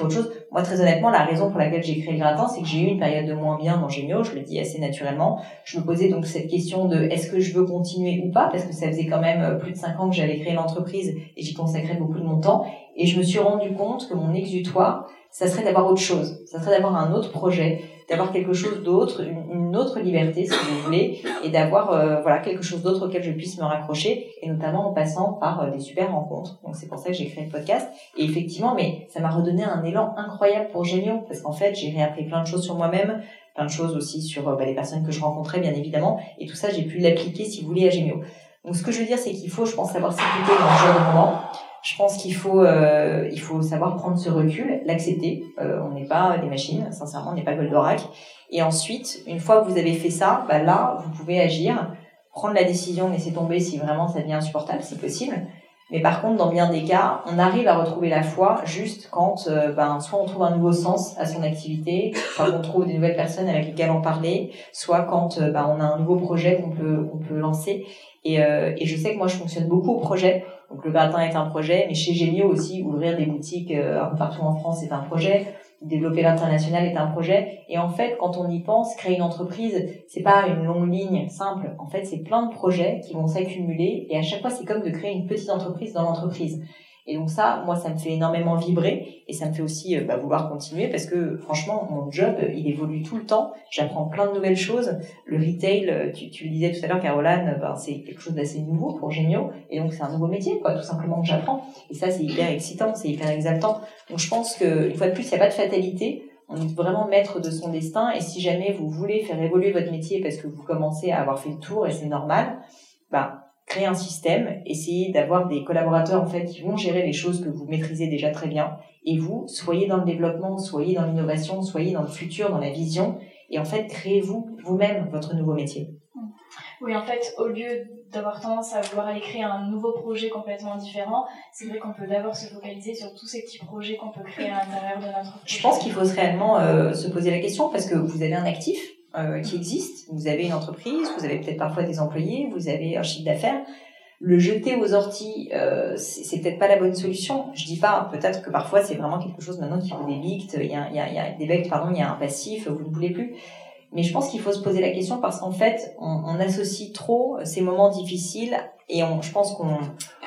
Speaker 1: moi, très honnêtement, la raison pour laquelle j'ai créé le gratin, c'est que j'ai eu une période de moins bien dans Gémeo, je le dis assez naturellement. Je me posais donc cette question de est-ce que je veux continuer ou pas, parce que ça faisait quand même plus de cinq ans que j'avais créé l'entreprise et j'y consacrais beaucoup de mon temps. Et je me suis rendu compte que mon exutoire, ça serait d'avoir autre chose. Ça serait d'avoir un autre projet, d'avoir quelque chose d'autre, une, une autre liberté, si vous voulez, et d'avoir euh, voilà quelque chose d'autre auquel je puisse me raccrocher, et notamment en passant par euh, des super rencontres. Donc c'est pour ça que j'ai créé le podcast. Et effectivement, mais ça m'a redonné un élan incroyable pour Gémeo, parce qu'en fait, j'ai réappris plein de choses sur moi-même, plein de choses aussi sur euh, bah, les personnes que je rencontrais, bien évidemment, et tout ça, j'ai pu l'appliquer, si vous voulez, à Gémeo. Donc ce que je veux dire, c'est qu'il faut, je pense, savoir s'écouter dans ce genre de moment. Je pense qu'il faut, euh, il faut savoir prendre ce recul, l'accepter. Euh, on n'est pas des machines, sincèrement, on n'est pas Goldorak. Et ensuite, une fois que vous avez fait ça, bah là, vous pouvez agir, prendre la décision, laisser tomber si vraiment ça devient insupportable, c'est possible. Mais par contre, dans bien des cas, on arrive à retrouver la foi juste quand, euh, ben, soit on trouve un nouveau sens à son activité, soit qu'on trouve des nouvelles personnes avec lesquelles en parler, soit quand, euh, ben, on a un nouveau projet qu'on peut, qu'on peut lancer. Et, euh, et je sais que moi, je fonctionne beaucoup au projet. Donc, le gratin est un projet, mais chez Gémeo aussi, ouvrir des boutiques euh, un peu partout en France est un projet. Développer l'international est un projet. Et en fait, quand on y pense, créer une entreprise, c'est pas une longue ligne simple. En fait, c'est plein de projets qui vont s'accumuler. Et à chaque fois, c'est comme de créer une petite entreprise dans l'entreprise. Et donc ça, moi, ça me fait énormément vibrer. Et ça me fait aussi euh, bah, vouloir continuer parce que, franchement, mon job, il évolue tout le temps. J'apprends plein de nouvelles choses. Le retail, tu, tu le disais tout à l'heure, Caroline, ben, c'est quelque chose d'assez nouveau pour Gémeo. Et donc, c'est un nouveau métier, quoi, tout simplement, que j'apprends. Et ça, c'est hyper excitant, c'est hyper exaltant. Donc, je pense que, une fois de plus, il n'y a pas de fatalité. On est vraiment maître de son destin. Et si jamais vous voulez faire évoluer votre métier parce que vous commencez à avoir fait le tour, et c'est normal, bah, créer un système, essayer d'avoir des collaborateurs en fait qui vont gérer les choses que vous maîtrisez déjà très bien, et vous, soyez dans le développement, soyez dans l'innovation, soyez dans le futur, dans la vision, et en fait, créez-vous vous-même votre nouveau métier.
Speaker 3: Oui, en fait, au lieu d'avoir tendance à vouloir aller créer un nouveau projet complètement différent, c'est vrai qu'on peut d'abord se focaliser sur tous ces petits projets qu'on peut créer à l'intérieur de notre projet.
Speaker 1: Je pense qu'il faut réellement euh, se poser la question, parce que vous avez un actif, Euh, qui existe, vous avez une entreprise, vous avez peut-être parfois des employés, vous avez un chiffre d'affaires. Le jeter aux orties, euh, c'est, c'est peut-être pas la bonne solution. Je dis pas, peut-être que parfois c'est vraiment quelque chose maintenant qui vous débicte, il y a, il y a, il y a des bectes, pardon, il y a un passif, vous ne voulez plus. Mais je pense qu'il faut se poser la question parce qu'en fait, on, on associe trop ces moments difficiles et on, je pense qu'on,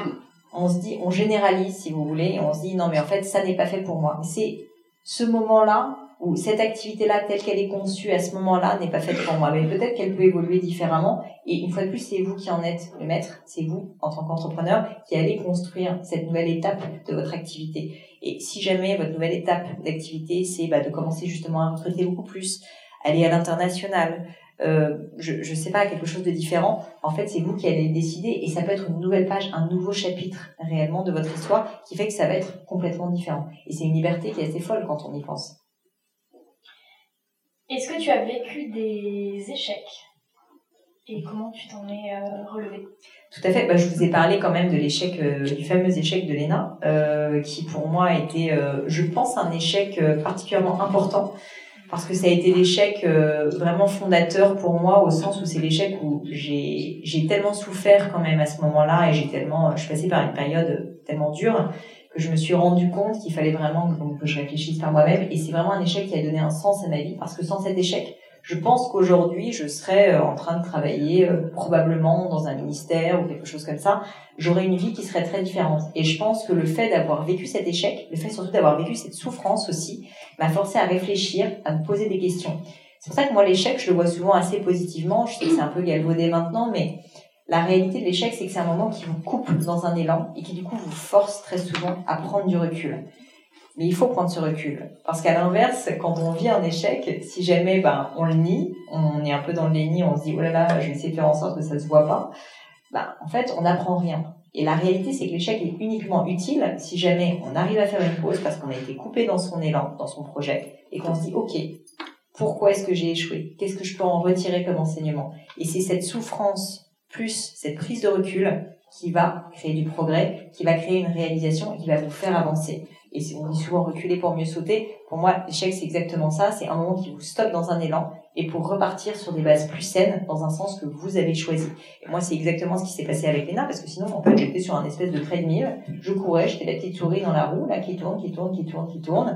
Speaker 1: on se dit, on généralise si vous voulez, et on se dit non mais en fait ça n'est pas fait pour moi. Mais c'est ce moment-là où cette activité-là, telle qu'elle est conçue à ce moment-là, n'est pas faite pour moi. Mais peut-être qu'elle peut évoluer différemment. Et une fois de plus, c'est vous qui en êtes le maître. C'est vous, en tant qu'entrepreneur, qui allez construire cette nouvelle étape de votre activité. Et si jamais votre nouvelle étape d'activité, c'est bah, de commencer justement à recruter beaucoup plus, aller à l'international, euh, je, je sais pas, quelque chose de différent, en fait, c'est vous qui allez décider. Et ça peut être une nouvelle page, un nouveau chapitre réellement de votre histoire qui fait que ça va être complètement différent. Et c'est une liberté qui est assez folle quand on y pense.
Speaker 3: Est-ce que tu as vécu des échecs et comment tu t'en es euh, relevé?
Speaker 1: Tout à fait. Bah, je vous ai parlé quand même de l'échec, euh, du fameux échec de l'ENA, euh, qui pour moi a été, euh, je pense, un échec euh, particulièrement important parce que ça a été l'échec euh, vraiment fondateur pour moi au sens où c'est l'échec où j'ai j'ai tellement souffert quand même à ce moment-là et j'ai tellement, je suis passée par une période tellement dure que je me suis rendu compte qu'il fallait vraiment que, que je réfléchisse par moi-même. Et c'est vraiment un échec qui a donné un sens à ma vie, parce que sans cet échec, je pense qu'aujourd'hui, je serais en train de travailler euh, probablement dans un ministère ou quelque chose comme ça. J'aurais une vie qui serait très différente. Et je pense que le fait d'avoir vécu cet échec, le fait surtout d'avoir vécu cette souffrance aussi, m'a forcé à réfléchir, à me poser des questions. C'est pour ça que moi, l'échec, je le vois souvent assez positivement. Je sais que c'est un peu galvaudé maintenant, mais la réalité de l'échec, c'est que c'est un moment qui vous coupe dans un élan et qui du coup vous force très souvent à prendre du recul. Mais il faut prendre ce recul. Parce qu'à l'inverse, quand on vit un échec, si jamais ben, on le nie, on est un peu dans le déni, on se dit « oh là là, je vais essayer de faire en sorte que ça ne se voit pas », ben, en fait, on n'apprend rien. Et la réalité, c'est que l'échec est uniquement utile si jamais on arrive à faire une pause parce qu'on a été coupé dans son élan, dans son projet, et qu'on se dit « ok, pourquoi est-ce que j'ai échoué ? Qu'est-ce que je peux en retirer comme enseignement ?» Et c'est cette souffrance plus cette prise de recul qui va créer du progrès, qui va créer une réalisation et qui va vous faire avancer. Et on dit souvent reculer pour mieux sauter. Pour moi, l'échec, c'est exactement ça. C'est un moment qui vous stoppe dans un élan et pour repartir sur des bases plus saines dans un sens que vous avez choisi. Et moi, c'est exactement ce qui s'est passé avec l'ENA parce que sinon, en fait, j'étais sur un espèce de treadmill. Je courais, j'étais la petite souris dans la roue, là, qui tourne, qui tourne, qui tourne, qui tourne.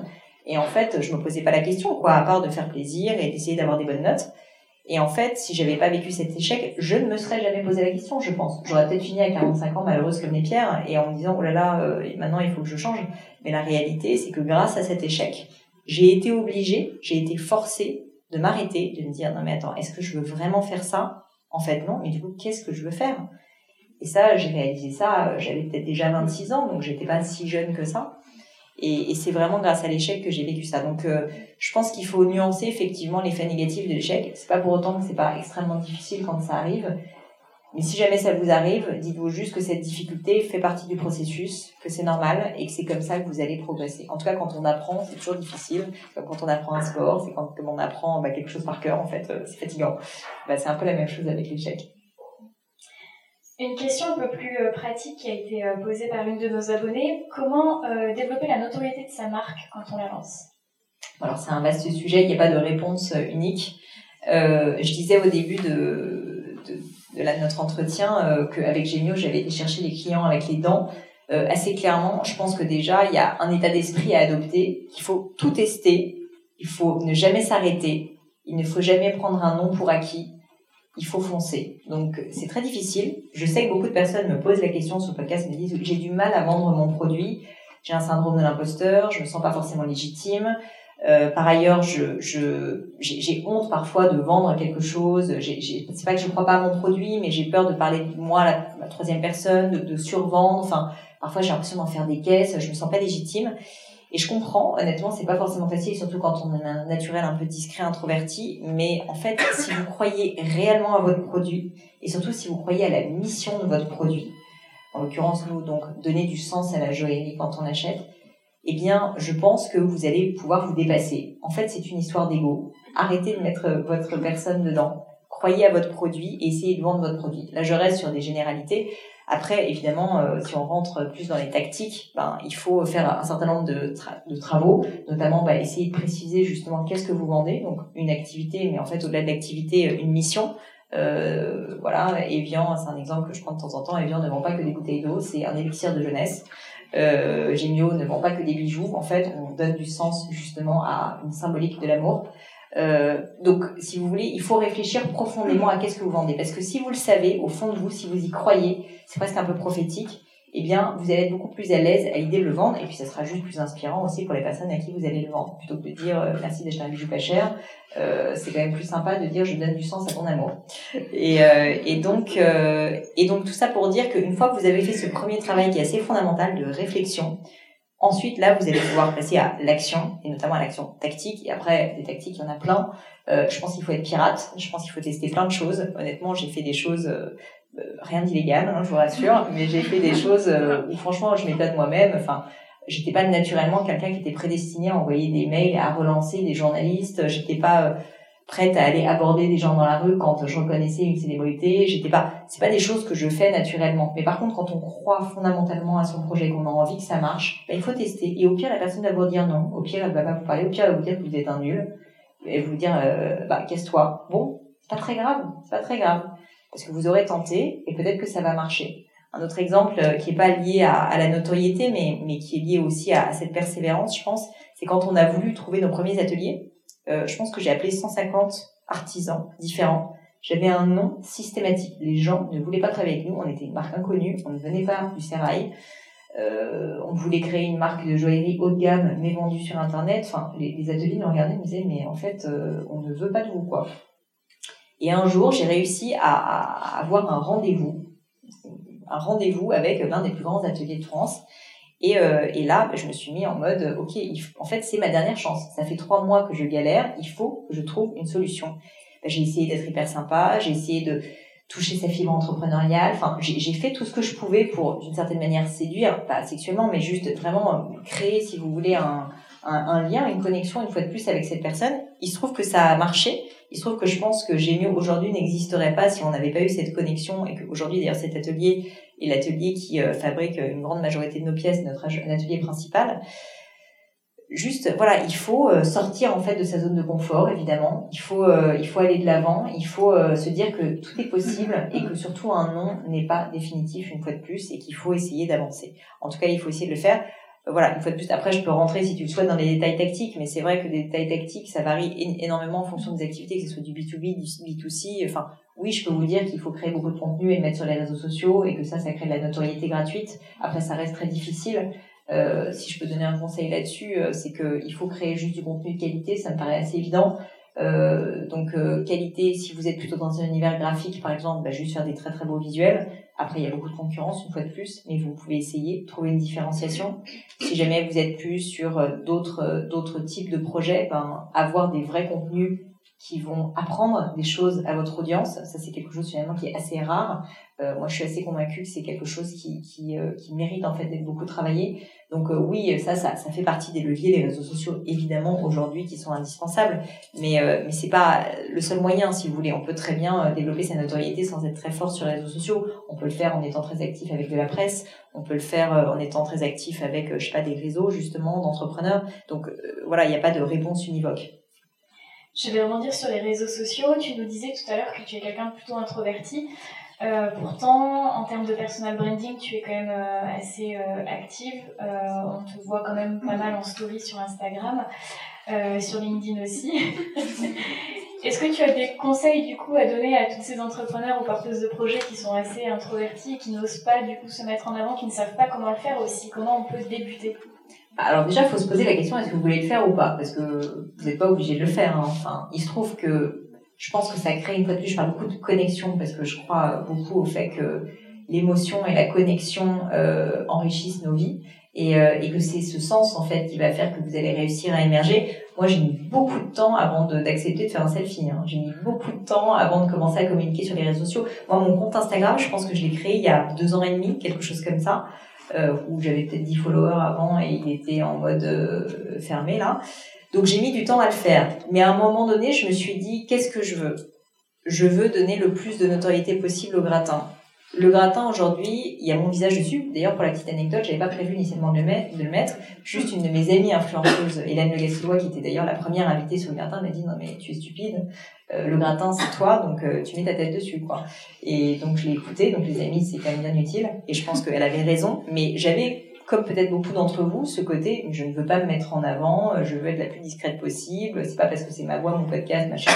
Speaker 1: Et en fait, je me posais pas la question, quoi, à part de faire plaisir et d'essayer d'avoir des bonnes notes. Et en fait, si j'avais pas vécu cet échec, je ne me serais jamais posé la question, je pense. J'aurais peut-être fini à quarante-cinq ans, malheureuse comme les pierres, et en me disant, oh là là, euh, maintenant il faut que je change. Mais la réalité, c'est que grâce à cet échec, j'ai été obligée, j'ai été forcée de m'arrêter, de me dire, non mais attends, est-ce que je veux vraiment faire ça? En fait, non, mais du coup, qu'est-ce que je veux faire? Et ça, j'ai réalisé ça, j'avais peut-être déjà vingt-six ans, donc j'étais pas si jeune que ça. Et, et c'est vraiment grâce à l'échec que j'ai vécu ça. Donc, euh, je pense qu'il faut nuancer effectivement l'effet négatif de l'échec. C'est pas pour autant que c'est pas extrêmement difficile quand ça arrive. Mais si jamais ça vous arrive, dites-vous juste que cette difficulté fait partie du processus, que c'est normal et que c'est comme ça que vous allez progresser. En tout cas, quand on apprend, c'est toujours difficile. Comme quand on apprend un sport, c'est quand, comme on apprend bah, quelque chose par cœur, en fait, euh, c'est fatigant. Bah, c'est un peu la même chose avec l'échec.
Speaker 3: Une question un peu plus euh, pratique qui a été euh, posée par une de nos abonnées. Comment euh, développer la notoriété de sa marque quand on la lance?
Speaker 1: Alors, c'est un vaste sujet, il n'y a pas de réponse euh, unique. Euh, je disais au début de, de, de la, notre entretien euh, qu'avec Gémio, j'avais été chercher les clients avec les dents. Euh, assez clairement, je pense que déjà, il y a un état d'esprit à adopter, qu'il faut tout tester, il faut ne jamais s'arrêter, il ne faut jamais prendre un non pour acquis. Il faut foncer. Donc, c'est très difficile. Je sais que beaucoup de personnes me posent la question sur le podcast, me disent, j'ai du mal à vendre mon produit, j'ai un syndrome de l'imposteur, je me sens pas forcément légitime. Euh, par ailleurs, je, je, j'ai, j'ai honte parfois de vendre quelque chose. J'ai, j'ai, c'est pas que je crois pas à mon produit, mais j'ai peur de parler de moi à la, la troisième personne, de, de survendre. Enfin, parfois j'ai l'impression d'en faire des caisses, je me sens pas légitime. Et je comprends, honnêtement, c'est pas forcément facile, surtout quand on a un naturel un peu discret, introverti. Mais en fait, si vous croyez réellement à votre produit, et surtout si vous croyez à la mission de votre produit, en l'occurrence, nous, donc, donner du sens à la joaillerie quand on achète, eh bien, je pense que vous allez pouvoir vous dépasser. En fait, c'est une histoire d'ego. Arrêtez de mettre votre personne dedans. Croyez à votre produit et essayez de vendre votre produit. Là, je reste sur des généralités. Après, évidemment, euh, si on rentre plus dans les tactiques, ben, il faut faire un certain nombre de, tra- de travaux, notamment bah, essayer de préciser justement qu'est-ce que vous vendez, donc une activité, mais en fait, au-delà de l'activité, une mission. Euh, voilà, Evian, c'est un exemple que je prends de temps en temps. Evian ne vend pas que des bouteilles d'eau, c'est un élixir de jeunesse. Euh, Gémio ne vend pas que des bijoux. En fait, on donne du sens justement à une symbolique de l'amour. Euh, donc, si vous voulez, il faut réfléchir profondément à qu'est-ce que vous vendez. Parce que si vous le savez, au fond de vous, si vous y croyez, c'est presque un peu prophétique, eh bien, vous allez être beaucoup plus à l'aise à l'idée de le vendre. Et puis, ça sera juste plus inspirant aussi pour les personnes à qui vous allez le vendre. Plutôt que de dire euh, merci d'acheter un bijou pas cher, euh, c'est quand même plus sympa de dire je donne du sens à ton amour. Et, euh, et donc, euh, et donc tout ça pour dire qu'une fois que vous avez fait ce premier travail qui est assez fondamental de réflexion, ensuite, là, vous allez pouvoir passer à l'action, et notamment à l'action tactique. Et après, des tactiques, il y en a plein. Euh, je pense qu'il faut être pirate. Je pense qu'il faut tester plein de choses. Honnêtement, j'ai fait des choses, euh, euh, rien d'illégal, hein, je vous rassure, mais j'ai fait des choses euh, où, franchement, je m'étonne moi-même. Enfin, j'étais pas naturellement quelqu'un qui était prédestiné à envoyer des mails, à relancer des journalistes. J'étais pas euh, prête à aller aborder des gens dans la rue quand je reconnaissais une célébrité. J'étais pas, c'est pas des choses que je fais naturellement. Mais par contre, quand on croit fondamentalement à son projet, qu'on a envie que ça marche, ben, il faut tester. Et au pire, la personne va vous dire non. Au pire, elle va pas vous parler. Au pire, elle va vous dire que vous êtes un nul. Elle va vous dire, euh, bah, casse-toi. Bon, c'est pas très grave. C'est pas très grave. Parce que vous aurez tenté et peut-être que ça va marcher. Un autre exemple euh, qui est pas lié à, à la notoriété, mais, mais qui est lié aussi à, à cette persévérance, je pense, c'est quand on a voulu trouver nos premiers ateliers. Euh, je pense que j'ai appelé cent cinquante artisans différents. J'avais un nom systématique. Les gens ne voulaient pas travailler avec nous. On était une marque inconnue. On ne venait pas du sérail. Euh, on voulait créer une marque de joaillerie haut de gamme, mais vendue sur Internet. Enfin, les, les ateliers nous regardaient et me disaient, mais en fait, euh, on ne veut pas de vous, quoi. Et un jour, j'ai réussi à, à avoir un rendez-vous. Un rendez-vous avec l'un des plus grands ateliers de France. Et, euh, et là, je me suis mis en mode, ok, il faut, en fait, c'est ma dernière chance. Ça fait trois mois que je galère, il faut que je trouve une solution. Ben, j'ai essayé d'être hyper sympa, j'ai essayé de toucher sa fibre entrepreneuriale. Enfin, j'ai, j'ai fait tout ce que je pouvais pour, d'une certaine manière, séduire, pas sexuellement, mais juste vraiment créer, si vous voulez, un, un, un lien, une connexion, une fois de plus, avec cette personne. Il se trouve que ça a marché. Il se trouve que je pense que Gémio aujourd'hui n'existerait pas si on n'avait pas eu cette connexion, et qu'aujourd'hui, d'ailleurs, cet atelier est l'atelier qui euh, fabrique une grande majorité de nos pièces, notre atelier principal. Juste, voilà, il faut euh, sortir en fait de sa zone de confort, évidemment. Il faut, euh, il faut aller de l'avant. Il faut euh, se dire que tout est possible et que surtout un non n'est pas définitif une fois de plus et qu'il faut essayer d'avancer. En tout cas, il faut essayer de le faire. Voilà, une fois de plus, après je peux rentrer si tu le souhaites dans les détails tactiques, mais c'est vrai que des détails tactiques, ça varie é- énormément en fonction des activités, que ce soit du B deux B, du B deux C. Enfin, oui, je peux vous dire qu'il faut créer beaucoup de contenu et le mettre sur les réseaux sociaux et que ça, ça crée de la notoriété gratuite. Après, ça reste très difficile. Euh, si je peux donner un conseil là-dessus, euh, c'est que il faut créer juste du contenu de qualité, ça me paraît assez évident. Euh, donc euh, qualité, si vous êtes plutôt dans un univers graphique par exemple, bah, juste faire des très très beaux visuels. Après il y a beaucoup de concurrence une fois de plus, mais vous pouvez essayer, trouver une différenciation. Si jamais vous êtes plus sur euh, d'autres euh, d'autres types de projets, ben avoir des vrais contenus qui vont apprendre des choses à votre audience, ça c'est quelque chose finalement qui est assez rare. Euh, moi je suis assez convaincue que c'est quelque chose qui qui euh, qui mérite en fait d'être beaucoup travaillé. Donc euh, oui, ça ça ça fait partie des leviers, les réseaux sociaux évidemment aujourd'hui qui sont indispensables, mais euh, mais c'est pas le seul moyen si vous voulez. On peut très bien euh, développer sa notoriété sans être très fort sur les réseaux sociaux. On peut le faire en étant très actif avec de la presse, on peut le faire euh, en étant très actif avec euh, je sais pas des réseaux justement d'entrepreneurs. Donc euh, voilà, il n'y a pas de réponse univoque.
Speaker 3: Je vais rebondir sur les réseaux sociaux. Tu nous disais tout à l'heure que tu es quelqu'un de plutôt introverti. Euh, pourtant, en termes de personal branding, tu es quand même euh, assez euh, active. Euh, on te voit quand même pas mal en story sur Instagram, euh, sur LinkedIn aussi. Est-ce que tu as des conseils du coup à donner à tous ces entrepreneurs ou porteuses de projets qui sont assez introvertis et qui n'osent pas du coup se mettre en avant, qui ne savent pas comment le faire aussi? Comment on peut débuter?
Speaker 1: Alors déjà, il faut se poser la question, est-ce que vous voulez le faire ou pas? Parce que vous n'êtes pas obligé de le faire. Hein. Enfin, il se trouve que je pense que ça crée, une fois de plus, je parle beaucoup de connexion, parce que je crois beaucoup au fait que l'émotion et la connexion euh, enrichissent nos vies, et, euh, et que c'est ce sens, en fait, qui va faire que vous allez réussir à émerger. Moi, j'ai mis beaucoup de temps avant de, d'accepter de faire un selfie. Hein. J'ai mis beaucoup de temps avant de commencer à communiquer sur les réseaux sociaux. Moi, mon compte Instagram, je pense que je l'ai créé il y a deux ans et demi, quelque chose comme ça. Euh, où j'avais peut-être dix followers avant et il était en mode euh, fermé là. Donc j'ai mis du temps à le faire. Mais à un moment donné, je me suis dit, qu'est-ce que je veux? Je veux donner le plus de notoriété possible au gratin. Le gratin, aujourd'hui, il y a mon visage dessus. D'ailleurs, pour la petite anecdote, j'avais pas prévu initialement de le mettre. De le mettre. Juste une de mes amies influenceuses, Hélène Le Gassillois, qui était d'ailleurs la première invitée sur le gratin, m'a dit, non mais tu es stupide. Euh, le gratin, c'est toi, donc euh, tu mets ta tête dessus, quoi. Et donc je l'ai écouté. Donc les amis, c'est quand même bien utile. Et je pense qu'elle avait raison. Mais j'avais, comme peut-être beaucoup d'entre vous, ce côté, je ne veux pas me mettre en avant. Je veux être la plus discrète possible. C'est pas parce que c'est ma voix, mon podcast, machin.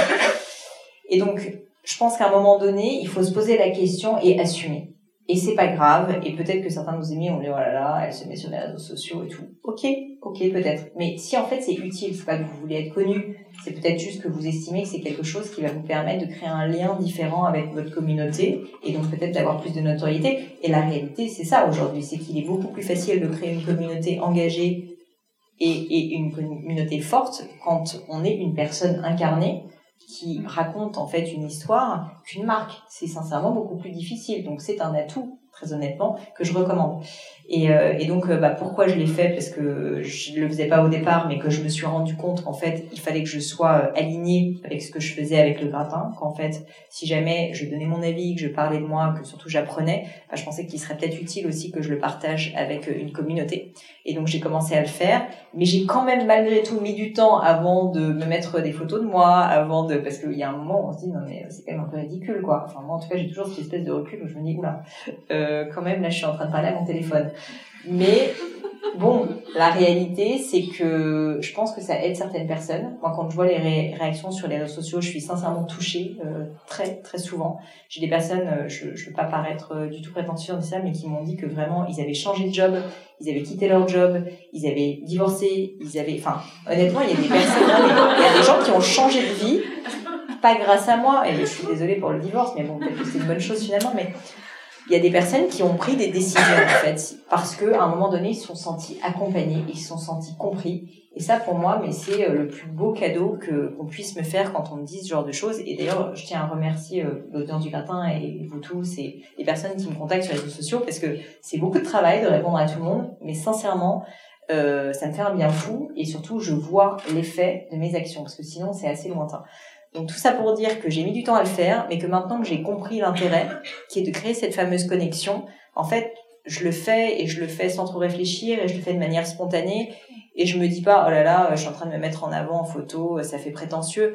Speaker 1: Et donc je pense qu'à un moment donné, il faut se poser la question et assumer. Et c'est pas grave. Et peut-être que certains de nos amis ont dit, oh là là, elle se met sur les réseaux sociaux et tout. Ok, ok, peut-être. Mais si en fait c'est utile, c'est pas que vous voulez être connu, c'est peut-être juste que vous estimez que c'est quelque chose qui va vous permettre de créer un lien différent avec votre communauté et donc peut-être d'avoir plus de notoriété. Et la réalité, c'est ça aujourd'hui, c'est qu'il est beaucoup plus facile de créer une communauté engagée et, et une communauté forte quand on est une personne incarnée qui raconte en fait une histoire qu'une marque. C'est sincèrement beaucoup plus difficile. Donc c'est un atout, très honnêtement, que je recommande. Et, euh, et donc, euh, bah, pourquoi je l'ai fait? Parce que je le faisais pas au départ, mais que je me suis rendu compte qu'en fait, il fallait que je sois euh, alignée avec ce que je faisais avec le gratin. Qu'en fait, si jamais je donnais mon avis, que je parlais de moi, que surtout j'apprenais, bah, je pensais qu'il serait peut-être utile aussi que je le partage avec euh, une communauté. Et donc, j'ai commencé à le faire. Mais j'ai quand même, malgré tout, mis du temps avant de me mettre des photos de moi, avant de, parce qu'il y a un moment où on se dit, non mais c'est quand même un peu ridicule, quoi. Enfin, moi, en tout cas, j'ai toujours cette espèce de recul où je me dis, oula, euh, quand même, là, je suis en train de parler à mon téléphone. Mais bon, la réalité, c'est que je pense que ça aide certaines personnes. Moi, quand je vois les ré- réactions sur les réseaux sociaux, je suis sincèrement touchée euh, très très souvent. J'ai des personnes, euh, je ne veux pas paraître euh, du tout prétentieuse en disant ça, mais qui m'ont dit que vraiment, ils avaient changé de job, ils avaient quitté leur job, ils avaient divorcé, ils avaient... Enfin, honnêtement, il y a des personnes, il y a des gens qui ont changé de vie, pas grâce à moi, et je suis désolée pour le divorce, mais bon, peut-être que c'est une bonne chose finalement, mais... Il y a des personnes qui ont pris des décisions, en fait, parce que à un moment donné, ils se sont sentis accompagnés, ils se sont sentis compris. Et ça, pour moi, mais c'est le plus beau cadeau que qu'on puisse me faire quand on me dit ce genre de choses. Et d'ailleurs, je tiens à remercier euh, l'audience du gratin et vous tous et les personnes qui me contactent sur les réseaux sociaux, parce que c'est beaucoup de travail de répondre à tout le monde, mais sincèrement, euh, ça me fait un bien fou. Et surtout, je vois l'effet de mes actions, parce que sinon, c'est assez lointain. Donc tout ça pour dire que j'ai mis du temps à le faire, mais que maintenant que j'ai compris l'intérêt, qui est de créer cette fameuse connexion, en fait, je le fais et je le fais sans trop réfléchir et je le fais de manière spontanée et je me dis pas, oh là là, je suis en train de me mettre en avant en photo, ça fait prétentieux.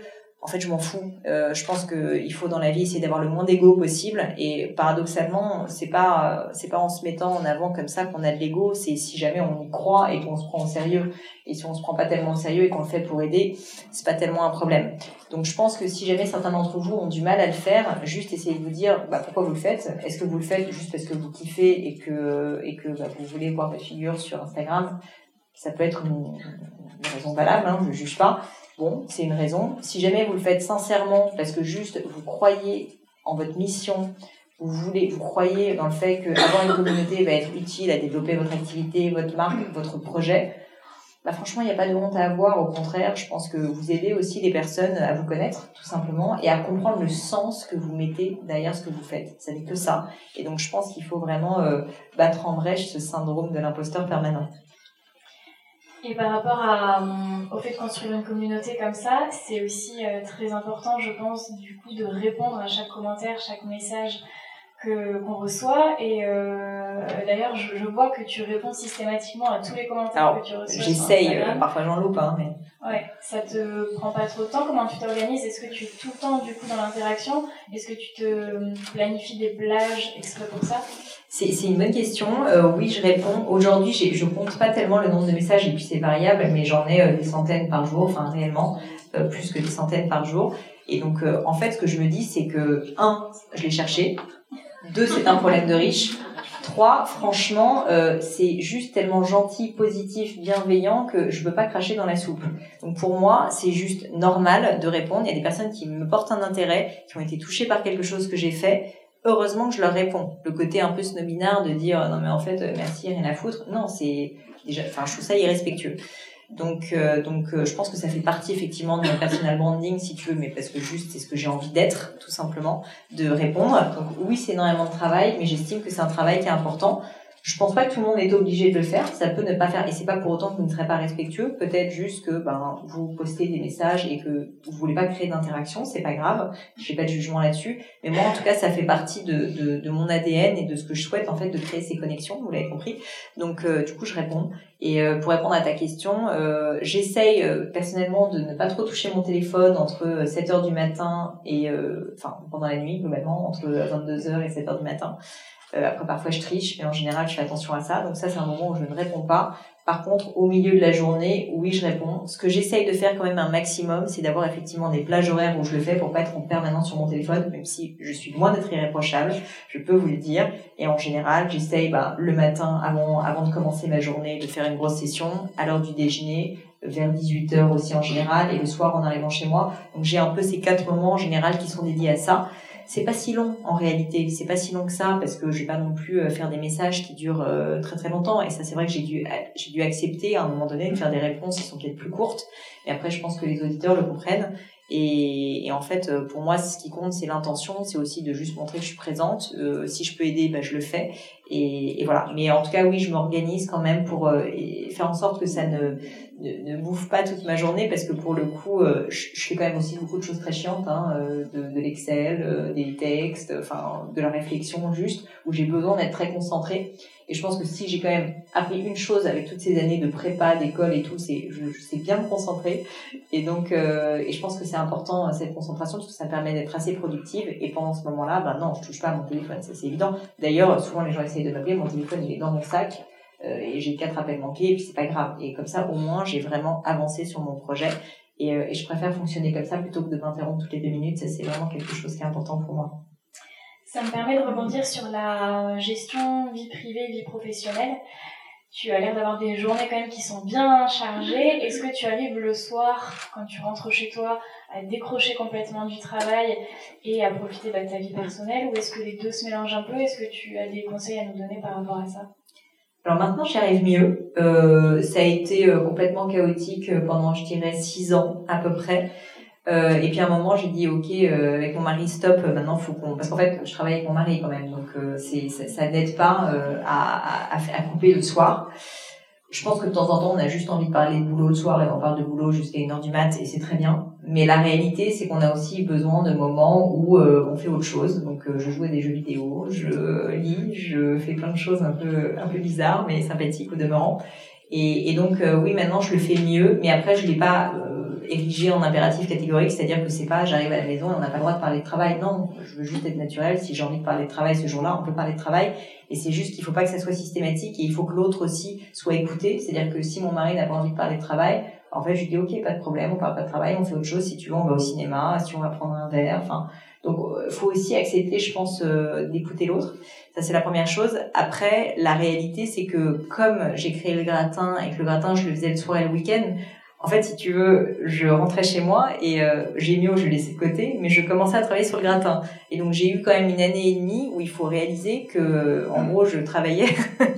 Speaker 1: en fait, je m'en fous. Euh, je pense que il faut dans la vie essayer d'avoir le moins d'ego possible. Et paradoxalement, c'est pas c'est pas en se mettant en avant comme ça qu'on a de l'ego. C'est si jamais on y croit et qu'on se prend au sérieux. Et si on se prend pas tellement au sérieux et qu'on le fait pour aider, c'est pas tellement un problème. Donc, je pense que si jamais certains d'entre vous ont du mal à le faire, juste essayez de vous dire bah pourquoi vous le faites. Est-ce que vous le faites juste parce que vous kiffez et que et que bah, vous voulez voir votre figure sur Instagram? Ça peut être une, une raison valable. Hein, je juge pas. Bon, c'est une raison. Si jamais vous le faites sincèrement, parce que juste vous croyez en votre mission, vous voulez, vous croyez dans le fait qu'avoir une communauté va être utile à développer votre activité, votre marque, votre projet, bah franchement, il n'y a pas de honte à avoir. Au contraire, je pense que vous aidez aussi les personnes à vous connaître, tout simplement, et à comprendre le sens que vous mettez derrière ce que vous faites. Ça n'est que ça. Et donc, je pense qu'il faut vraiment euh, battre en brèche ce syndrome de l'imposteur permanent.
Speaker 3: Et par rapport à, au fait de construire une communauté comme ça, c'est aussi euh, très important, je pense, du coup, de répondre à chaque commentaire, chaque message que qu'on reçoit. Et euh, d'ailleurs, je, je vois que tu réponds systématiquement à tous les commentaires Alors, que tu reçois.
Speaker 1: J'essaye, euh, parfois j'en loupe, hein, mais...
Speaker 3: Ouais, ça te prend pas trop de temps. Comment tu t'organises? Est-ce que tu es tout le temps, du coup, dans l'interaction? Est-ce que tu te planifies des plages exprès pour ça?
Speaker 1: C'est, c'est une bonne question. Euh, oui, je réponds. Aujourd'hui, j'ai, je compte pas tellement le nombre de messages et puis c'est variable, mais j'en ai euh, des centaines par jour, enfin réellement euh, plus que des centaines par jour. Et donc, euh, en fait, ce que je me dis, c'est que un, je l'ai cherché. Deux, c'est un problème de riche. Trois, franchement, euh, c'est juste tellement gentil, positif, bienveillant que je peux pas cracher dans la soupe. Donc pour moi, c'est juste normal de répondre. Il y a des personnes qui me portent un intérêt, qui ont été touchées par quelque chose que j'ai fait. Heureusement que je leur réponds. Le côté un peu snobinard de dire non mais en fait merci, rien à foutre. Non, c'est déjà, enfin je trouve ça irrespectueux. Donc euh, donc euh, je pense que ça fait partie effectivement de mon personal branding si tu veux, mais parce que juste c'est ce que j'ai envie d'être tout simplement, de répondre. Donc oui, c'est énormément de travail, mais j'estime que c'est un travail qui est important. Je pense pas que tout le monde est obligé de le faire, ça peut ne pas faire, et c'est pas pour autant que vous ne serez pas respectueux, peut-être juste que ben vous postez des messages et que vous voulez pas créer d'interaction, c'est pas grave, je fais pas de jugement là-dessus, mais moi en tout cas ça fait partie de, de, de mon A D N et de ce que je souhaite en fait de créer ces connexions, vous l'avez compris, donc euh, du coup je réponds. Et euh, pour répondre à ta question, euh, j'essaye euh, personnellement de ne pas trop toucher mon téléphone entre sept heures du matin et, euh, enfin pendant la nuit globalement, entre vingt-deux heures et sept heures du matin. Euh, après, parfois, je triche, mais en général, je fais attention à ça. Donc ça, c'est un moment où je ne réponds pas. Par contre, au milieu de la journée, oui, je réponds. Ce que j'essaye de faire quand même un maximum, c'est d'avoir effectivement des plages horaires où je le fais pour pas être en permanence sur mon téléphone, même si je suis loin d'être irréprochable, je peux vous le dire. Et en général, j'essaye bah, le matin, avant, avant de commencer ma journée, de faire une grosse session, à l'heure du déjeuner, vers dix-huit heures aussi en général, et le soir en arrivant chez moi. Donc j'ai un peu ces quatre moments en général qui sont dédiés à ça. C'est pas si long en réalité, c'est pas si long que ça parce que je vais pas non plus faire des messages qui durent euh, très très longtemps, et ça c'est vrai que j'ai dû j'ai dû accepter à un moment donné de faire des réponses qui sont peut-être plus courtes, et après je pense que les auditeurs le comprennent. Et, et en fait, pour moi, ce qui compte, c'est l'intention. C'est aussi de juste montrer que je suis présente. Euh, si je peux aider, bah, je le fais. Et, et voilà. Mais en tout cas, oui, je m'organise quand même pour euh, faire en sorte que ça ne, ne ne bouffe pas toute ma journée, parce que pour le coup, euh, je, je fais quand même aussi beaucoup de choses très chiantes, hein, euh, de, de l'Excel, euh, des textes, enfin de la réflexion juste, où j'ai besoin d'être très concentrée. Et je pense que si j'ai quand même appris une chose avec toutes ces années de prépa, d'école et tout, c'est je, je sais bien me concentrer. Et donc, euh, et je pense que c'est important cette concentration parce que ça permet d'être assez productive. Et pendant ce moment-là, ben non, je touche pas à mon téléphone, ça c'est évident. D'ailleurs, souvent les gens essayent de m'appeler, mon téléphone il est dans mon sac euh, et j'ai quatre appels manqués et puis c'est pas grave. Et comme ça, au moins, j'ai vraiment avancé sur mon projet. Et, euh, et je préfère fonctionner comme ça plutôt que de m'interrompre toutes les deux minutes. Ça c'est vraiment quelque chose qui est important pour moi.
Speaker 3: Ça me permet de rebondir sur la gestion vie privée, vie professionnelle. Tu as l'air d'avoir des journées quand même qui sont bien chargées. Est-ce que tu arrives le soir, quand tu rentres chez toi, à décrocher complètement du travail et à profiter bah, de ta vie personnelle, ou est-ce que les deux se mélangent un peu? Est-ce que tu as des conseils à nous donner par rapport à ça?
Speaker 1: Alors maintenant, j'y arrive mieux. Euh, ça a été euh, complètement chaotique pendant, je dirais, six ans à peu près. Euh, et puis à un moment j'ai dit ok euh, avec mon mari stop, euh, maintenant faut qu'on, parce qu'en fait je travaille avec mon mari quand même, donc euh, c'est ça, ça n'aide pas euh, à, à, à couper le soir. Je pense que de temps en temps on a juste envie de parler de boulot le soir et on parle de boulot jusqu'à une heure du mat et c'est très bien, mais la réalité c'est qu'on a aussi besoin de moments où euh, on fait autre chose. Donc euh, je joue à des jeux vidéo, je lis, je fais plein de choses un peu un peu bizarres mais sympathiques au demeurant. Et, et donc euh, oui, maintenant je le fais mieux, mais après je l'ai pas euh, érigé en impératif catégorique, c'est-à-dire que c'est pas j'arrive à la maison et on n'a pas le droit de parler de travail. Non, je veux juste être naturel. Si j'ai envie de parler de travail ce jour-là, on peut parler de travail. Et c'est juste qu'il faut pas que ça soit systématique et il faut que l'autre aussi soit écouté. C'est-à-dire que si mon mari n'a pas envie de parler de travail, en fait je lui dis ok, pas de problème, on parle pas de travail, on fait autre chose. Si tu veux, on va au cinéma, si on va prendre un verre. Enfin, donc euh, faut aussi accepter, je pense, euh, d'écouter l'autre. Ça, c'est la première chose. Après, la réalité, c'est que comme j'ai créé le gratin et que le gratin, je le faisais le soir et le week-end, en fait, si tu veux, je rentrais chez moi et euh, Gémio, je le laissais de côté, mais je commençais à travailler sur le gratin. Et donc, j'ai eu quand même une année et demie où il faut réaliser que, en gros, je travaillais,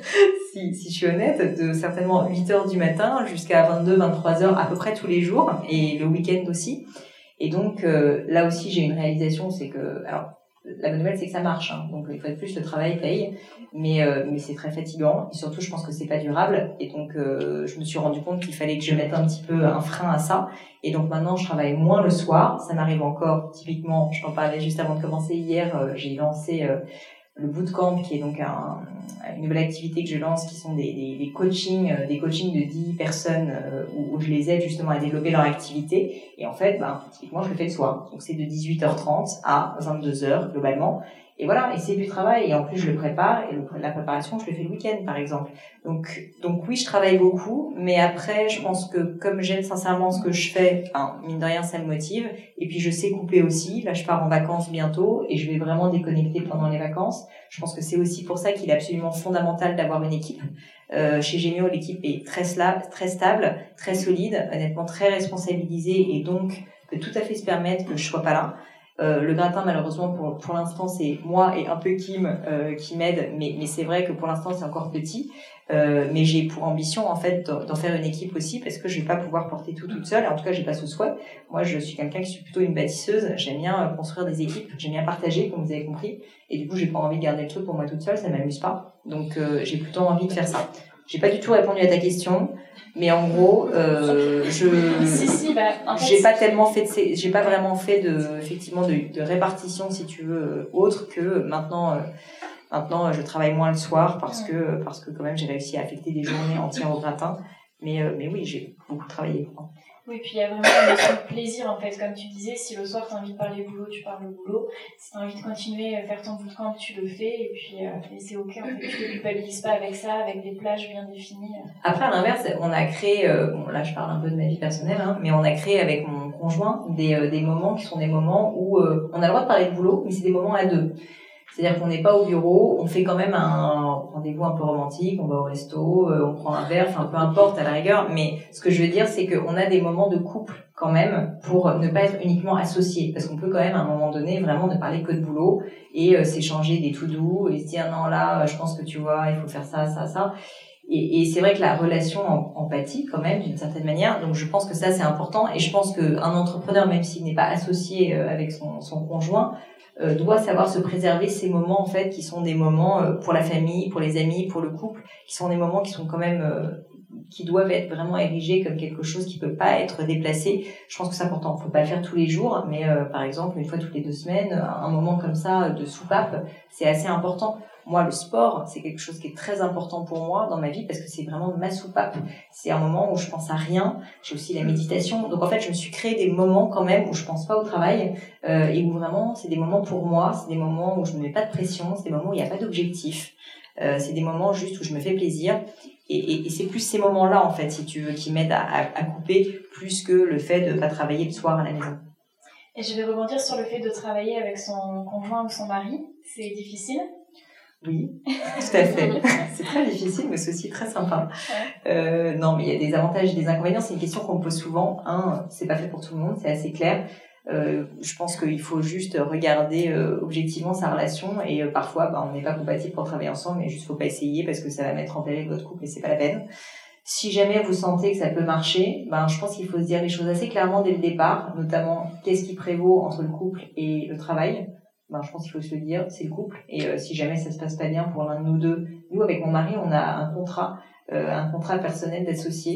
Speaker 1: si, si je suis honnête, de certainement huit heures du matin jusqu'à vingt-deux, vingt-trois heures à peu près tous les jours et le week-end aussi. Et donc, euh, là aussi, j'ai une réalisation, c'est que... alors la bonne nouvelle, c'est que ça marche, hein. Donc une fois de plus, le travail paye, mais euh, mais c'est très fatigant et surtout, je pense que c'est pas durable. Et donc, euh, je me suis rendu compte qu'il fallait que je mette un petit peu un frein à ça. Et donc maintenant, je travaille moins le soir. Ça m'arrive encore, typiquement, je t'en parlais juste avant de commencer hier, euh, j'ai lancé euh, le bootcamp, qui est donc un, une nouvelle activité que je lance, qui sont des, des, des coachings, euh, des coachings de dix personnes euh, où, où je les aide justement à développer leur activité. Et en fait, ben, typiquement, je le fais le soir. Donc c'est de dix-huit heures trente à vingt-deux heures globalement. Et voilà, et c'est du travail. Et en plus, je le prépare. Et le, la préparation, je le fais le week-end, par exemple. Donc, donc oui, je travaille beaucoup. Mais après, je pense que comme j'aime sincèrement ce que je fais, enfin, mine de rien, ça me motive. Et puis, je sais couper aussi. Là, je pars en vacances bientôt et je vais vraiment déconnecter pendant les vacances. Je pense que c'est aussi pour ça qu'il est absolument fondamental d'avoir une équipe. Euh, chez Gémio, l'équipe est très, sla- très stable, très solide, honnêtement très responsabilisée et donc peut tout à fait se permettre que je sois pas là. Euh, le gratin, malheureusement, pour, pour l'instant, c'est moi et un peu Kim euh, qui m'aide, mais, mais c'est vrai que pour l'instant, c'est encore petit. Euh, mais j'ai pour ambition, en fait, d'en faire une équipe aussi, parce que je vais pas pouvoir porter tout toute seule. En tout cas, j'ai pas ce souhait. Moi, je suis quelqu'un qui suis plutôt une bâtisseuse. J'aime bien construire des équipes. J'aime bien partager, comme vous avez compris. Et du coup, j'ai pas envie de garder le truc pour moi toute seule. Ça m'amuse pas. Donc, euh, j'ai plutôt envie de faire ça. J'ai pas du tout répondu à ta question, mais en gros, euh, je,
Speaker 3: si, si, bah, en fait,
Speaker 1: j'ai pas tellement fait de, ces, j'ai pas vraiment fait de, effectivement, de, de répartition, si tu veux, autre que maintenant, euh, maintenant, je travaille moins le soir parce que, parce que quand même, j'ai réussi à affecter des journées entières au gratin. Mais, euh, mais oui, j'ai beaucoup travaillé.
Speaker 3: Oui, puis il y a vraiment une notion de plaisir, en fait. Comme tu disais, si le soir, tu as envie de parler boulot, tu parles boulot. Si tu as envie de continuer à faire ton bootcamp, tu le fais. Et puis, euh, et c'est OK, en fait. Tu ne te culpabilises pas avec ça, avec des plages bien définies.
Speaker 1: Après, à l'inverse, on a créé, euh, bon, là, je parle un peu de ma vie personnelle, hein, mais on a créé avec mon conjoint des, euh, des moments qui sont des moments où euh, on a le droit de parler de boulot, mais c'est des moments à deux. C'est-à-dire qu'on n'est pas au bureau, on fait quand même un rendez-vous un peu romantique, on va au resto, euh, on prend un verre, enfin peu importe à la rigueur, mais ce que je veux dire, c'est qu'on a des moments de couple quand même pour ne pas être uniquement associés, parce qu'on peut quand même à un moment donné vraiment ne parler que de boulot et euh, s'échanger des tout doux et se dire non là, je pense que tu vois, il faut faire ça, ça, ça. Et, et c'est vrai que la relation en, empathie quand même d'une certaine manière, donc je pense que ça c'est important et je pense qu'un entrepreneur, même s'il n'est pas associé euh, avec son, son conjoint, Euh, doit savoir se préserver ces moments en fait qui sont des moments euh, pour la famille, pour les amis, pour le couple, qui sont des moments qui sont quand même euh, qui doivent être vraiment érigés comme quelque chose qui peut pas être déplacé. Je pense que c'est important. Faut pas le faire tous les jours, mais euh, par exemple une fois toutes les deux semaines, un moment comme ça de soupape, c'est assez important. Moi, le sport, c'est quelque chose qui est très important pour moi dans ma vie parce que c'est vraiment ma soupape. C'est un moment où je pense à rien. J'ai aussi la méditation. Donc, en fait, je me suis créé des moments quand même où je pense pas au travail euh, et où vraiment, c'est des moments pour moi. C'est des moments où je me mets pas de pression. C'est des moments où il n'y a pas d'objectif. Euh, c'est des moments juste où je me fais plaisir. Et, et, et c'est plus ces moments-là, en fait, si tu veux, qui m'aident à, à, à couper plus que le fait de pas travailler le soir à la maison.
Speaker 3: Et je vais rebondir sur le fait de travailler avec son conjoint ou son mari. C'est difficile ?
Speaker 1: Oui, tout à fait. C'est très difficile, mais c'est aussi très sympa. Euh, non, mais il y a des avantages et des inconvénients. C'est une question qu'on me pose souvent. Un, c'est pas fait pour tout le monde, c'est assez clair. Euh, je pense qu'il faut juste regarder euh, objectivement sa relation et euh, parfois, bah, on n'est pas compatible pour travailler ensemble, mais juste faut pas essayer parce que ça va mettre en péril votre couple et c'est pas la peine. Si jamais vous sentez que ça peut marcher, ben je pense qu'il faut se dire les choses assez clairement dès le départ, notamment qu'est-ce qui prévaut entre le couple et le travail. Ben, je pense qu'il faut se le dire, c'est le couple. Et euh, si jamais ça se passe pas bien pour l'un de nous deux, nous avec mon mari, on a un contrat, euh, un contrat personnel d'associé.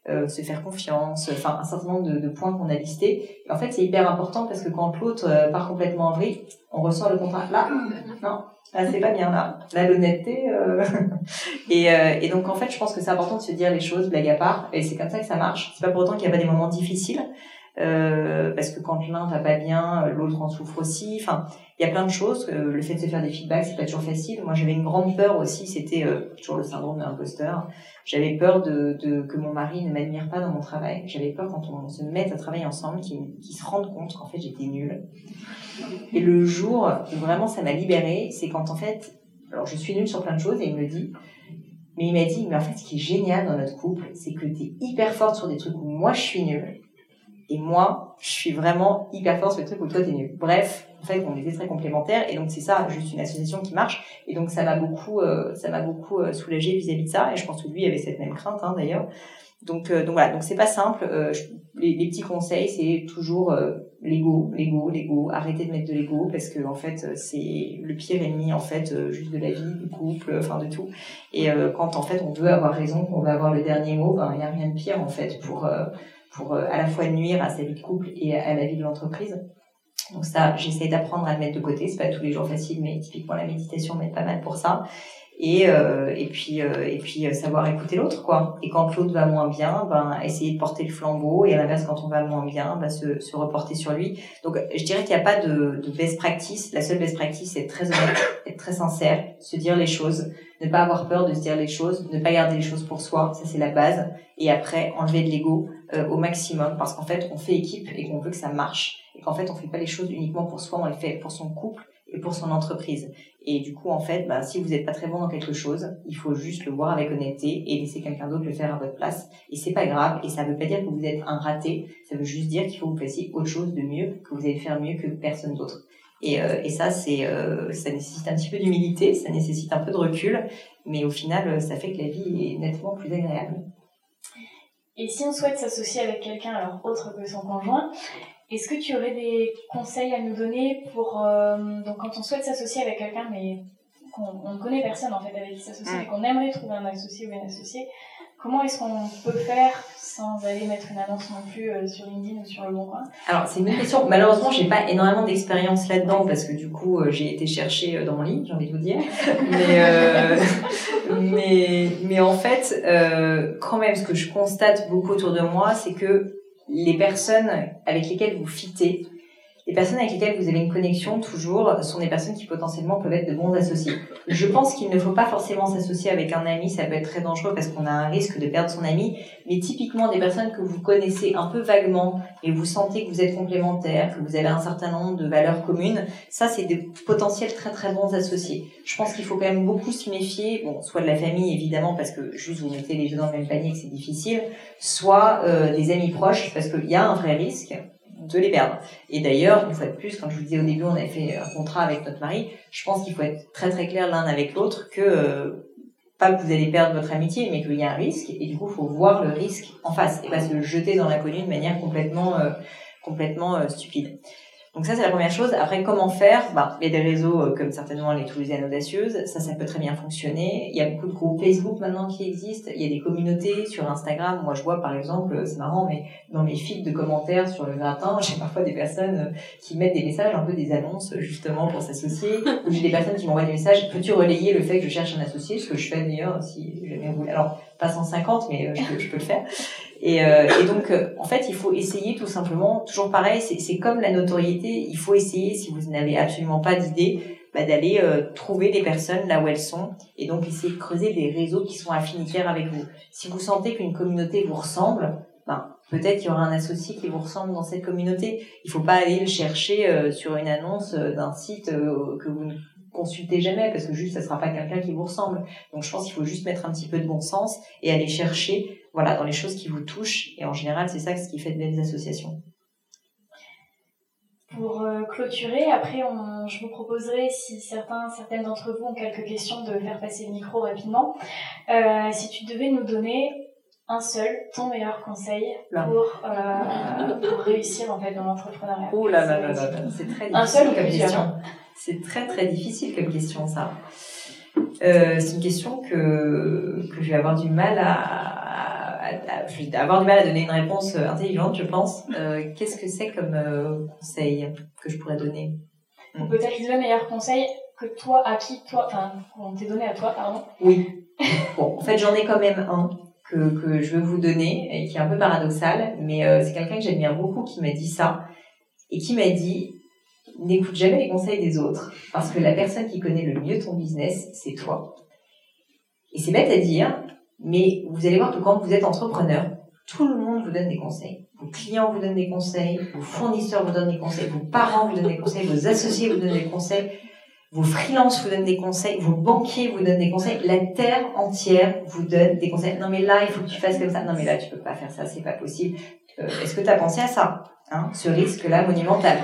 Speaker 1: euh, se faire confiance, enfin un certain nombre de, de points qu'on a listés. Et en fait, c'est hyper important parce que quand l'autre euh, part complètement en vrille, on ressort le contrat. Là, non, là c'est pas bien là. Là, l'honnêteté. Euh... et, euh, et donc en fait, je pense que c'est important de se dire les choses, blague à part. Et c'est comme ça que ça marche. C'est pas pour autant qu'il n'y a pas des moments difficiles. Euh, parce que quand l'un va pas bien, l'autre en souffre aussi. Enfin, il y a plein de choses. Euh, le fait de se faire des feedbacks, c'est pas toujours facile. Moi, j'avais une grande peur aussi. C'était euh, toujours le syndrome de l'imposteur. J'avais peur de, de que mon mari ne m'admire pas dans mon travail. J'avais peur quand on se mette à travailler ensemble, qu'il, qu'il se rende compte qu'en fait j'étais nulle. Et le jour où vraiment ça m'a libérée, c'est quand en fait, alors je suis nulle sur plein de choses et il me le dit. Mais il m'a dit, mais en fait, ce qui est génial dans notre couple, c'est que t'es hyper forte sur des trucs où moi je suis nulle. Et moi, je suis vraiment hyper forte sur le truc où toi t'es nul. Bref, en fait, on était très complémentaires et donc c'est ça, juste une association qui marche. Et donc ça m'a beaucoup, euh, ça m'a beaucoup euh, soulagée vis-à-vis de ça. Et je pense que lui avait cette même crainte, hein, d'ailleurs. Donc, euh, donc voilà, donc c'est pas simple. Euh, je, les, les petits conseils, c'est toujours euh, l'ego, l'ego, l'ego. Arrêtez de mettre de l'ego parce que en fait, c'est le pire ennemi en fait, euh, juste de la vie, du couple, enfin de tout. Et euh, quand en fait on veut avoir raison, qu'on veut avoir le dernier mot, ben il y a rien de pire en fait pour euh, pour euh, à la fois nuire à sa vie de couple et à, à la vie de l'entreprise. Donc ça, j'essaie d'apprendre à le mettre de côté. C'est pas tous les jours facile, mais typiquement la méditation m'aide pas mal pour ça. Et euh, et puis euh, et puis euh, savoir écouter l'autre, quoi. Et quand l'autre va moins bien, ben essayer de porter le flambeau. Et à l'inverse, quand on va moins bien, ben se se reporter sur lui. Donc je dirais qu'il n'y a pas de, de best practice. La seule best practice, c'est être très honnête, être très sincère, se dire les choses, ne pas avoir peur de se dire les choses, ne pas garder les choses pour soi. Ça c'est la base. Et après, enlever de l'ego euh, au maximum, parce qu'en fait, on fait équipe et qu'on veut que ça marche. Et qu'en fait, on fait pas les choses uniquement pour soi, on les fait pour son couple et pour son entreprise. Et du coup, en fait, bah, si vous n'êtes pas très bon dans quelque chose, il faut juste le voir avec honnêteté et laisser quelqu'un d'autre le faire à votre place. Et c'est pas grave. Et ça veut pas dire que vous êtes un raté. Ça veut juste dire qu'il faut que vous fassiez autre chose de mieux, que vous allez faire mieux que personne d'autre. Et, euh, et ça, c'est, euh, ça nécessite un petit peu d'humilité, ça nécessite un peu de recul. Mais au final, ça fait que la vie est nettement plus agréable.
Speaker 3: Et si on souhaite s'associer avec quelqu'un, alors autre que son conjoint, est-ce que tu aurais des conseils à nous donner pour euh, donc quand on souhaite s'associer avec quelqu'un mais qu'on on ne connaît personne en fait avec qui s'associer, mais qu'on aimerait trouver un associé ou une associée, comment est-ce qu'on peut faire sans aller mettre une annonce non plus euh, sur LinkedIn ou sur Le Bon Coin?
Speaker 1: Alors c'est une bonne question. Malheureusement, j'ai pas énormément d'expérience là-dedans parce que du coup, euh, j'ai été chercher dans mon lit, j'ai envie de vous dire. Mais euh, mais mais en fait, euh, quand même, ce que je constate beaucoup autour de moi, c'est que les personnes avec lesquelles vous fitez, les personnes avec lesquelles vous avez une connexion toujours, sont des personnes qui potentiellement peuvent être de bons associés. Je pense qu'il ne faut pas forcément s'associer avec un ami, ça peut être très dangereux parce qu'on a un risque de perdre son ami, mais typiquement des personnes que vous connaissez un peu vaguement et vous sentez que vous êtes complémentaires, que vous avez un certain nombre de valeurs communes, ça c'est des potentiels très très bons associés. Je pense qu'il faut quand même beaucoup se méfier, bon, soit de la famille évidemment parce que juste vous mettez les deux dans le même panier et que c'est difficile, soit euh, des amis proches parce qu'il y a un vrai risque de les perdre. Et d'ailleurs, une fois de plus, quand je vous disais au début, on avait fait un contrat avec notre mari, je pense qu'il faut être très très clair l'un avec l'autre que, euh, pas que vous allez perdre votre amitié, mais qu'il y a un risque, et du coup, il faut voir le risque en face, et pas se jeter dans l'inconnu de manière complètement, euh, complètement euh, stupide. Donc ça, c'est la première chose. Après, comment faire? Bah, il y a des réseaux euh, comme certainement les Toulousaines Audacieuses. Ça, ça peut très bien fonctionner. Il y a beaucoup de groupes Facebook maintenant qui existent. Il y a des communautés sur Instagram. Moi, je vois, par exemple, c'est marrant, mais dans mes feeds de commentaires sur le gratin, j'ai parfois des personnes qui mettent des messages, un peu des annonces, justement, pour s'associer. Ou j'ai des personnes qui m'envoient des messages. Peux-tu relayer le fait que je cherche un associé? Ce que je fais d'ailleurs, si jamais vous voulez. Alors, pas cent cinquante, mais je peux, je peux le faire. Et, euh, et donc, euh, en fait, il faut essayer tout simplement, toujours pareil, c'est, c'est comme la notoriété, il faut essayer, si vous n'avez absolument pas d'idée, bah, d'aller euh, trouver les personnes là où elles sont, et donc essayer de creuser des réseaux qui sont affinitaires avec vous. Si vous sentez qu'une communauté vous ressemble, ben, peut-être qu'il y aura un associé qui vous ressemble dans cette communauté. Il faut pas aller le chercher euh, sur une annonce euh, d'un site euh, que vous ne consultez jamais, parce que juste, ça sera pas quelqu'un qui vous ressemble. Donc, je pense qu'il faut juste mettre un petit peu de bon sens et aller chercher, voilà, dans les choses qui vous touchent. Et en général, c'est ça ce qui fait de belles associations.
Speaker 3: Pour euh, clôturer, après, on, je vous proposerai, si certains, certaines d'entre vous ont quelques questions, de faire passer le micro rapidement. Euh, si tu devais nous donner un seul, ton meilleur conseil pour, euh, pour réussir en fait dans l'entrepreneuriat.
Speaker 1: Oh là là là là, là. C'est très difficile
Speaker 3: un seul
Speaker 1: comme question. C'est très très difficile comme question, ça. Euh, c'est une question que que je vais avoir du mal à, à, à, à, je vais avoir du mal à donner une réponse intelligente, je pense. Euh, qu'est-ce que c'est comme euh, conseil que je pourrais donner?
Speaker 3: Ou peut-être le meilleur conseil que toi, à qui toi, enfin, qu'on t'ait donné à toi, pardon.
Speaker 1: Oui. Bon, en fait, j'en ai quand même un que, que je veux vous donner et qui est un peu paradoxal, mais euh, c'est quelqu'un que j'admire beaucoup qui m'a dit ça et qui m'a dit n'écoute jamais les conseils des autres parce que la personne qui connaît le mieux ton business, c'est toi. Et c'est bête à dire, mais vous allez voir que quand vous êtes entrepreneur, tout le monde vous donne des conseils. Vos clients vous donnent des conseils, vos fournisseurs vous donnent des conseils, vos parents vous donnent des conseils, vos associés vous donnent des conseils, vos freelances vous donnent des conseils, vos banquiers vous donnent des conseils, la terre entière vous donne des conseils. Non mais là, il faut que tu fasses comme ça. Non mais là, tu peux pas faire ça, c'est pas possible. Euh, est-ce que tu as pensé à ça, hein, ce risque-là monumental?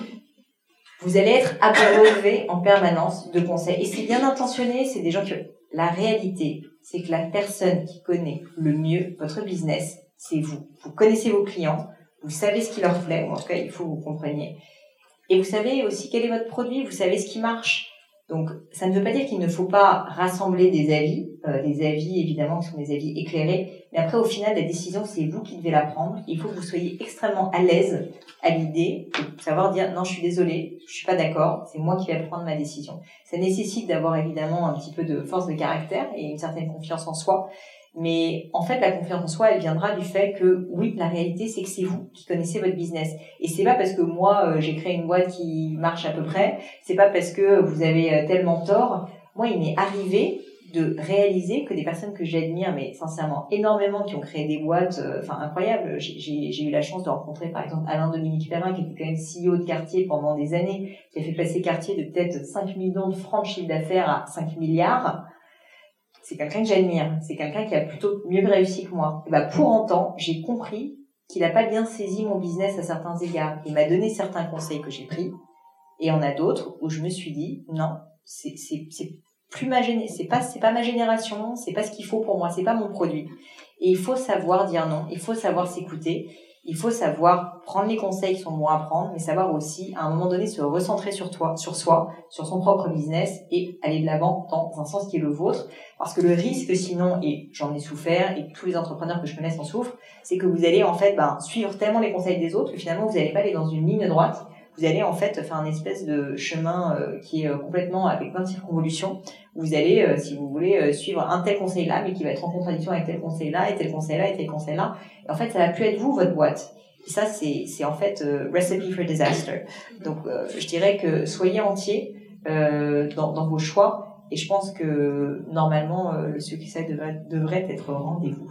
Speaker 1: Vous allez être abreuvé en permanence de conseils. Et c'est bien intentionné, c'est des gens qui... La réalité, c'est que la personne qui connaît le mieux votre business, c'est vous. Vous connaissez vos clients, vous savez ce qui leur plaît, ou en tout cas, il faut que vous compreniez. Et vous savez aussi quel est votre produit, vous savez ce qui marche. Donc, ça ne veut pas dire qu'il ne faut pas rassembler des avis, euh, des avis évidemment qui sont des avis éclairés, mais après, au final, la décision, c'est vous qui devez la prendre. Il faut que vous soyez extrêmement à l'aise à l'idée de savoir dire non, je suis désolée, je suis pas d'accord, c'est moi qui vais prendre ma décision. Ça nécessite d'avoir évidemment un petit peu de force de caractère et une certaine confiance en soi. Mais en fait, la confiance en soi, elle viendra du fait que, oui, la réalité, c'est que c'est vous qui connaissez votre business. Et c'est pas parce que moi, euh, j'ai créé une boîte qui marche à peu près, c'est pas parce que vous avez euh, tellement tort. Moi, il m'est arrivé de réaliser que des personnes que j'admire, mais sincèrement, énormément, qui ont créé des boîtes, euh, enfin, incroyables. J'ai, j'ai, j'ai eu la chance de rencontrer, par exemple, Alain-Dominique Perrin, qui était quand même C E O de Cartier pendant des années, qui a fait passer Cartier de peut-être cinq millions de francs de chiffre d'affaires à cinq milliards. C'est quelqu'un que j'admire. C'est quelqu'un qui a plutôt mieux réussi que moi. Et bah, pour autant, j'ai compris qu'il n'a pas bien saisi mon business à certains égards. Il m'a donné certains conseils que j'ai pris. Et il y en a d'autres où je me suis dit, non, c'est, c'est, c'est plus ma géné- c'est pas, c'est pas ma génération, c'est pas ce qu'il faut pour moi, c'est pas mon produit. Et il faut savoir dire non, il faut savoir s'écouter. Il faut savoir prendre les conseils qui sont bons à prendre, mais savoir aussi, à un moment donné, se recentrer sur toi, sur soi, sur son propre business et aller de l'avant dans un sens qui est le vôtre. Parce que le risque, sinon, et j'en ai souffert, et tous les entrepreneurs que je connais en souffrent, c'est que vous allez, en fait, ben, suivre tellement les conseils des autres que finalement, vous n'allez pas aller dans une ligne droite. Vous allez, en fait, faire un espèce de chemin euh, qui est euh, complètement avec plein de circonvolutions. Vous allez, euh, si vous voulez, euh, suivre un tel conseil-là, mais qui va être en contradiction avec tel conseil-là, et tel conseil-là, et tel conseil-là. Et en fait, ça va plus être vous, votre boîte. Et ça, c'est, c'est en fait euh, recipe for disaster. Donc, euh, je dirais que soyez entiers euh, dans, dans vos choix. Et je pense que, normalement, euh, le succès devrait, devrait être au rendez-vous.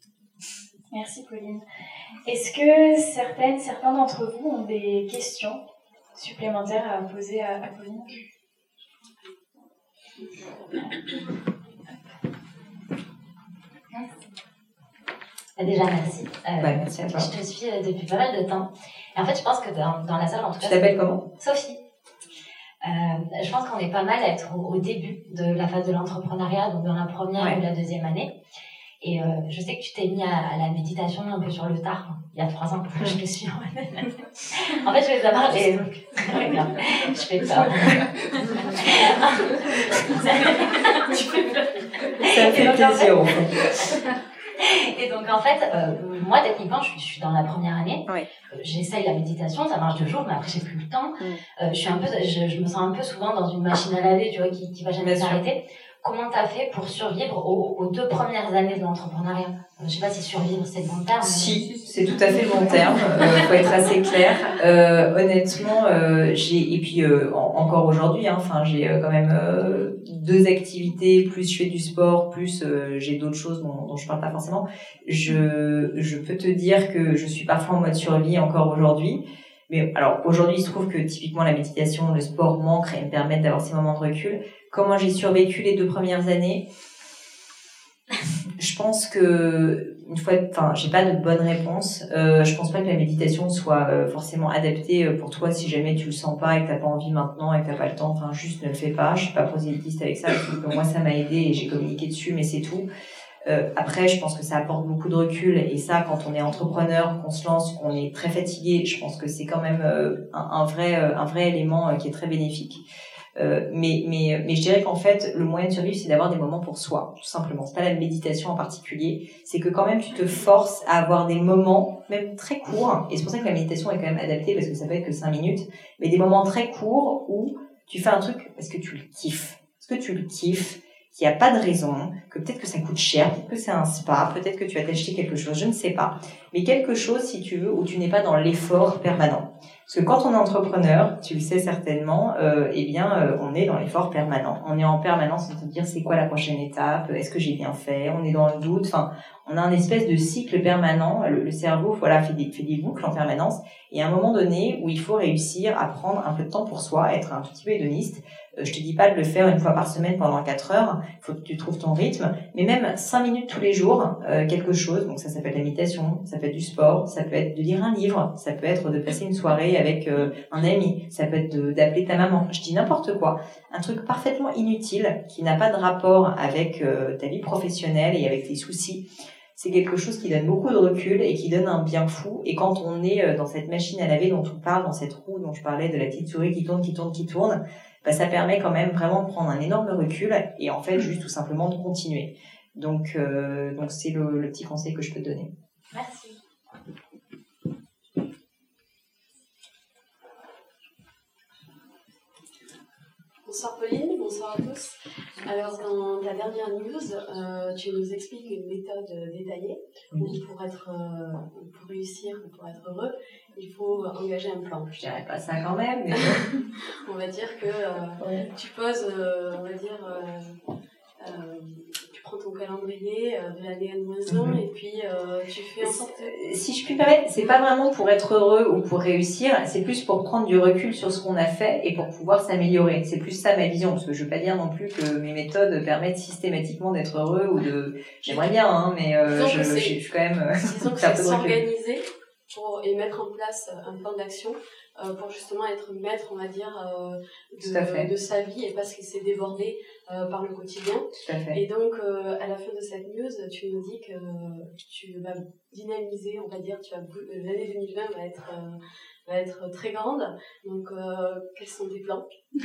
Speaker 3: Merci, Pauline. Est-ce que certaines, certains d'entre vous ont des questions supplémentaires à poser à, à Pauline?
Speaker 4: Déjà, merci. Euh,
Speaker 1: bah, merci à toi.
Speaker 4: Je te suis euh, depuis pas mal de temps. Et en fait, je pense que dans, dans la salle, en tout cas...
Speaker 1: Tu t'appelles comment?
Speaker 4: Sophie. Euh, je pense qu'on est pas mal à être au, au début de la phase de l'entrepreneuriat, donc dans la première ouais. ou la deuxième année. Et euh, je sais que tu t'es mis à, à la méditation un peu sur le tard, il y a trois ans, je le suis. En fait, je vais d'abord... Et... je fais peur. Tu fais peur.
Speaker 1: Ça fait plaisir, en fait.
Speaker 4: Et donc, en fait, euh, moi, techniquement, je suis, je suis dans la première année.
Speaker 1: Oui.
Speaker 4: Euh, j'essaye la méditation, ça marche deux jours, mais après, j'ai plus le temps. Mm. Euh, je suis un peu, je, je me sens un peu souvent dans une machine à laver, tu vois, qui, qui va jamais s'arrêter. Comment t'as fait pour survivre aux, aux deux premières années de l'entrepreneuriat? euh, Je sais pas si survivre, c'est le bon terme.
Speaker 1: Si, mais... c'est tout à fait le bon terme. Euh, faut être assez clair. Euh, honnêtement, euh, j'ai et puis euh, en, encore aujourd'hui, hein, enfin, j'ai euh, quand même euh, deux activités, plus je fais du sport, plus euh, j'ai d'autres choses dont, dont je parle pas forcément. Je je peux te dire que je suis parfois en mode survie encore aujourd'hui. Mais alors aujourd'hui, il se trouve que typiquement la méditation, le sport manquent et me permettent d'avoir ces moments de recul. Comment j'ai survécu les deux premières années? Je pense que une fois, enfin, j'ai pas de bonne réponse. Euh, je pense pas que la méditation soit euh, forcément adaptée pour toi si jamais tu le sens pas et que t'as pas envie maintenant et que t'as pas le temps. Enfin, juste ne le fais pas. Je suis pas prosélytiste avec ça. Je trouve que moi ça m'a aidé et j'ai communiqué dessus, mais c'est tout. Euh, après, je pense que ça apporte beaucoup de recul et ça, quand on est entrepreneur, qu'on se lance, qu'on est très fatigué, je pense que c'est quand même euh, un, un vrai, un vrai élément euh, qui est très bénéfique. Euh, mais, mais, mais je dirais qu'en fait, le moyen de survivre, c'est d'avoir des moments pour soi, tout simplement. C'est pas la méditation en particulier. C'est que quand même, tu te forces à avoir des moments, même très courts. Et c'est pour ça que la méditation est quand même adaptée, parce que ça peut être que cinq minutes. Mais des moments très courts où tu fais un truc parce que tu le kiffes. Parce que tu le kiffes, qu'il n'y a pas de raison, que peut-être que ça coûte cher, peut-être que c'est un spa, peut-être que tu vas t'acheter quelque chose, je ne sais pas. Mais quelque chose, si tu veux, où tu n'es pas dans l'effort permanent. Parce que quand on est entrepreneur, tu le sais certainement, euh, eh bien, euh, on est dans l'effort permanent. On est en permanence en train de dire c'est quoi la prochaine étape, est-ce que j'ai bien fait, on est dans le doute, enfin, on a un espèce de cycle permanent. Le, le cerveau, voilà, fait des, fait des boucles en permanence. Et à un moment donné où il faut réussir à prendre un peu de temps pour soi, être un tout petit peu hédoniste. Euh, je te dis pas de le faire une fois par semaine pendant quatre heures. Il faut que tu trouves ton rythme. Mais même cinq minutes tous les jours, euh, quelque chose. Donc ça, ça peut être la méditation, ça peut être du sport, ça peut être de lire un livre, ça peut être de passer une soirée avec euh, un ami, ça peut être de, d'appeler ta maman. Je dis n'importe quoi. Un truc parfaitement inutile qui n'a pas de rapport avec euh, ta vie professionnelle et avec tes soucis. C'est quelque chose qui donne beaucoup de recul et qui donne un bien fou. Et quand on est dans cette machine à laver dont on parle, dans cette roue dont je parlais, de la petite souris qui tourne, qui tourne, qui tourne, bah, ça permet quand même vraiment de prendre un énorme recul et en fait juste tout simplement de continuer. Donc, euh, donc c'est le, le petit conseil que je peux te donner.
Speaker 4: Merci.
Speaker 5: Bonsoir Pauline, bonsoir à tous. Alors dans ta dernière news, euh, tu nous expliques une méthode détaillée où pour être, euh, pour réussir, pour être heureux, il faut engager un plan.
Speaker 1: Je dirais pas ça quand même, mais
Speaker 5: on va dire que euh, ouais. tu poses, euh, on va dire, euh, euh, tu prends ton calendrier euh, de l'année N moins un mm-hmm. et puis euh, tu fais en sorte...
Speaker 1: Si je puis me permettre, c'est pas vraiment pour être heureux ou pour réussir, c'est plus pour prendre du recul sur ce qu'on a fait et pour pouvoir s'améliorer. C'est plus ça ma vision, parce que je veux pas dire non plus que mes méthodes permettent systématiquement d'être heureux ou de... J'aimerais bien, hein, mais euh, je, je, je suis quand même...
Speaker 5: Disons que c'est s'organiser pour, et mettre en place un plan d'action euh, pour justement être maître, on va dire, euh, de, de sa vie et pas se laisser déborder euh, par le quotidien.
Speaker 1: Tout à fait.
Speaker 5: Et donc, euh, à la fin de cette news, tu nous dis que tu vas dynamiser, on va dire, tu vas, l'année deux mille vingt va être, euh, va être très grande. Donc, euh, quels sont tes plans ?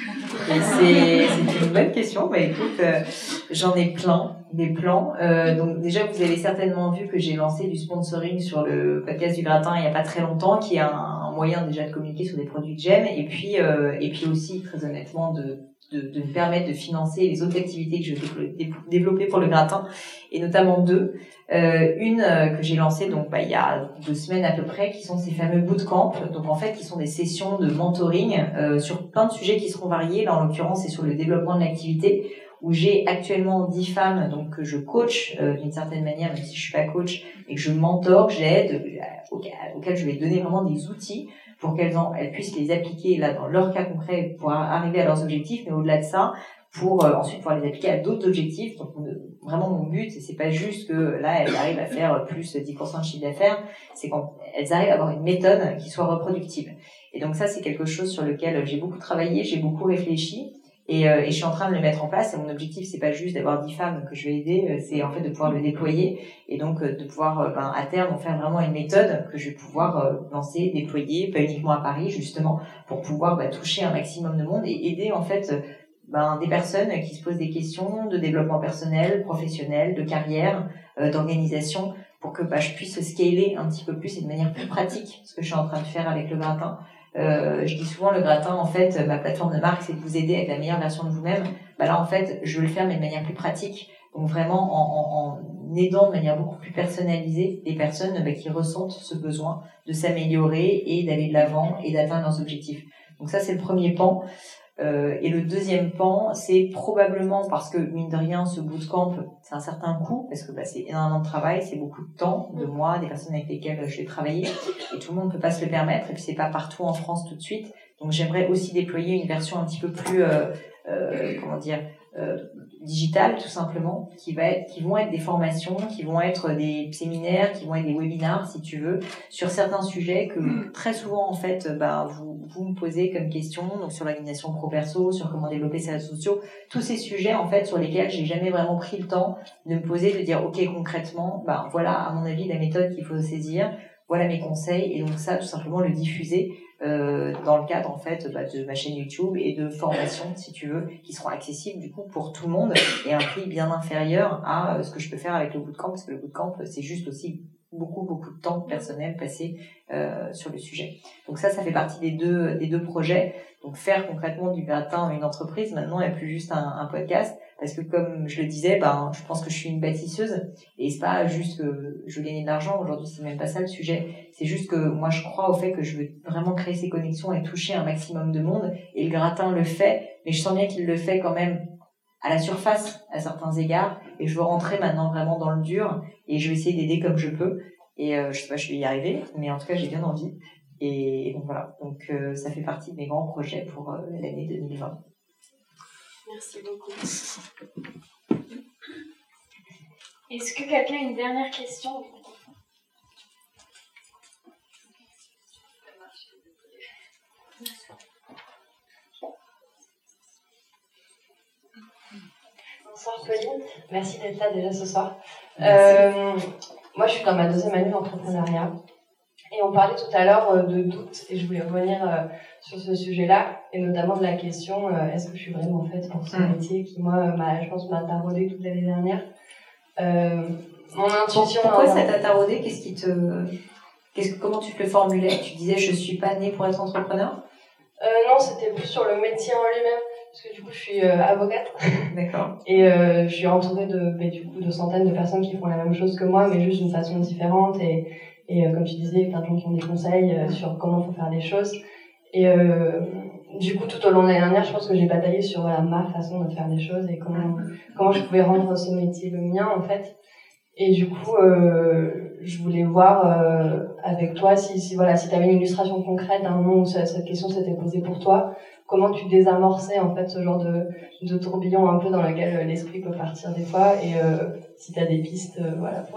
Speaker 1: Et c'est, c'est une bonne question. Bah, écoute, euh, j'en ai plein, des plans. Euh, donc déjà, vous avez certainement vu que j'ai lancé du sponsoring sur le podcast du gratin il n'y a pas très longtemps, qui est un, un moyen déjà de communiquer sur des produits que j'aime, et puis euh, et puis aussi très honnêtement de De, de me permettre de financer les autres activités que je vais développer pour le gratin, et notamment deux. Euh, une euh, que j'ai lancée donc bah, il y a deux semaines à peu près, qui sont ces fameux bootcamps, donc en fait qui sont des sessions de mentoring euh, sur plein de sujets qui seront variés. Là en l'occurrence c'est sur le développement de l'activité, où j'ai actuellement dix femmes donc que je coach euh, d'une certaine manière, même si je suis pas coach, et que je mentor, que j'aide, euh, auxquelles je vais donner vraiment des outils pour qu'elles en, elles puissent les appliquer là dans leur cas concret pour arriver à leurs objectifs, mais au-delà de ça, pour euh, ensuite pouvoir les appliquer à d'autres objectifs. Donc vraiment mon but, c'est pas juste que là elles arrivent à faire plus dix pour cent de chiffre d'affaires, c'est qu'elles arrivent à avoir une méthode qui soit reproductible. Et donc ça c'est quelque chose sur lequel j'ai beaucoup travaillé, j'ai beaucoup réfléchi. Et, euh, et je suis en train de le mettre en place. Et mon objectif, c'est pas juste d'avoir dix femmes que je vais aider, c'est en fait de pouvoir le déployer et donc euh, de pouvoir, euh, ben, à terme, en faire vraiment une méthode que je vais pouvoir euh, lancer, déployer, pas uniquement à Paris, justement, pour pouvoir bah, toucher un maximum de monde et aider en fait ben, des personnes qui se posent des questions de développement personnel, professionnel, de carrière, euh, d'organisation, pour que bah, je puisse scaler un petit peu plus et de manière plus pratique ce que je suis en train de faire avec le gratin. Euh, je dis souvent le gratin, en fait, ma plateforme de marque, c'est de vous aider avec la meilleure version de vous-même. Bah là, en fait, je veux le faire, mais de manière plus pratique. Donc vraiment, en, en, en aidant de manière beaucoup plus personnalisée les personnes bah, qui ressentent ce besoin de s'améliorer et d'aller de l'avant et d'atteindre leurs objectifs. Donc ça, c'est le premier pan. Euh, et le deuxième pan, c'est probablement parce que, mine de rien, ce bootcamp, c'est un certain coût, parce que bah, c'est énormément de travail, c'est beaucoup de temps, de moi, des personnes avec lesquelles je vais travailler, et tout le monde ne peut pas se le permettre, et puis c'est pas partout en France tout de suite. Donc j'aimerais aussi déployer une version un petit peu plus, euh, euh, comment dire, euh, digitale, tout simplement, qui va être, qui vont être des formations, qui vont être des séminaires, qui vont être des webinars, si tu veux, sur certains sujets que très souvent, en fait, bah, vous, vous me posez comme question, donc sur l'organisation pro-perso, sur comment développer ses réseaux sociaux, tous ces sujets, en fait, sur lesquels j'ai jamais vraiment pris le temps de me poser, de dire, ok, concrètement, bah, voilà, à mon avis, la méthode qu'il faut saisir, voilà mes conseils, et donc ça, tout simplement, le diffuser, euh, dans le cadre en fait bah, de ma chaîne YouTube et de formations, si tu veux, qui seront accessibles du coup pour tout le monde et à un prix bien inférieur à ce que je peux faire avec le bootcamp, parce que le bootcamp c'est juste aussi beaucoup beaucoup de temps personnel passé euh, sur le sujet. Donc ça, ça fait partie des deux des deux projets. Donc faire concrètement du gratin une entreprise maintenant et plus juste un, un podcast, parce que comme je le disais, ben je pense que je suis une bâtisseuse et c'est pas juste que je veux gagner de l'argent. Aujourd'hui, c'est même pas ça le sujet. C'est juste que moi je crois au fait que je veux vraiment créer ces connexions et toucher un maximum de monde. Et le gratin le fait, mais je sens bien qu'il le fait quand même à la surface à certains égards. Et je veux rentrer maintenant vraiment dans le dur et je vais essayer d'aider comme je peux. Et euh, je sais pas, je vais y arriver, mais en tout cas j'ai bien envie. Et donc voilà, donc euh, ça fait partie de mes grands projets pour euh, l'année deux mille vingt.
Speaker 5: Merci beaucoup.
Speaker 3: Est-ce que quelqu'un a une dernière question?
Speaker 6: Bonsoir Pauline, merci d'être là déjà ce soir. Euh, moi je suis dans ma deuxième année d'entrepreneuriat. Et on parlait tout à l'heure de doute, et je voulais revenir euh, sur ce sujet-là, et notamment de la question euh, est-ce que je suis vraiment faite pour ce métier qui, moi, m'a, je pense, m'a taraudé toute l'année dernière. Euh, mon intuition.
Speaker 1: Pourquoi ça t'a taraudé? Qu'est-ce qui te, qu'est-ce que, comment tu te le formulais? Tu disais je suis pas née pour être entrepreneur?
Speaker 6: euh, Non, c'était plus sur le métier en lui-même, parce que du coup, je suis euh, avocate.
Speaker 1: D'accord.
Speaker 6: Et euh, je suis entourée de, bah, du coup, de centaines de personnes qui font la même chose que moi, mais juste d'une façon différente. Et Et euh, comme tu disais, plein de gens qui ont des conseils euh, sur comment faut faire les choses. Et euh, du coup, tout au long de l'année dernière, je pense que j'ai bataillé sur voilà, ma façon de faire les choses et comment comment je pouvais rendre ce métier le mien, en fait. Et du coup, euh, je voulais voir euh, avec toi si, si voilà, si tu avais une illustration concrète d'un moment où cette, cette question s'était posée pour toi, comment tu désamorçais en fait ce genre de, de tourbillon un peu dans lequel l'esprit peut partir des fois, et euh, si tu as des pistes, euh, voilà. Pour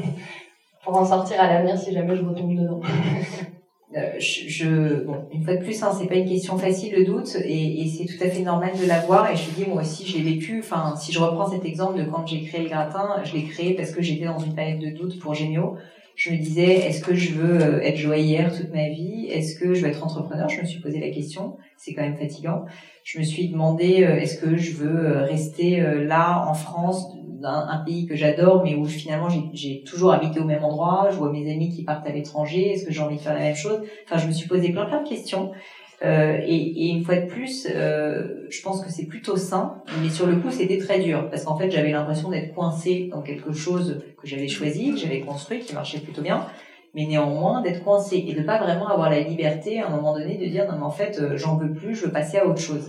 Speaker 6: pour en sortir à l'avenir si jamais je retombe dedans.
Speaker 1: Euh, je, je, bon, une fois de plus, hein, c'est pas une question facile le doute, et, et c'est tout à fait normal de l'avoir. Et je te dis, moi aussi, je l'ai vécu. Enfin, si je reprends cet exemple de quand j'ai créé le gratin, je l'ai créé parce que j'étais dans une période de doute pour Gémio. Je me disais, est-ce que je veux être joaillière toute ma vie? Est-ce que je veux être entrepreneur? Je me suis posé la question. C'est quand même fatigant. Je me suis demandé, est-ce que je veux rester là en France, Un, un pays que j'adore, mais où finalement j'ai, j'ai toujours habité au même endroit, je vois mes amis qui partent à l'étranger, est-ce que j'ai envie de faire la même chose? Enfin, je me suis posé plein plein de questions, euh, et, et une fois de plus, euh, je pense que c'est plutôt sain, mais sur le coup c'était très dur, parce qu'en fait j'avais l'impression d'être coincée dans quelque chose que j'avais choisi, que j'avais construit, qui marchait plutôt bien, mais néanmoins d'être coincée et de pas vraiment avoir la liberté à un moment donné de dire non mais en fait euh, j'en veux plus, je veux passer à autre chose.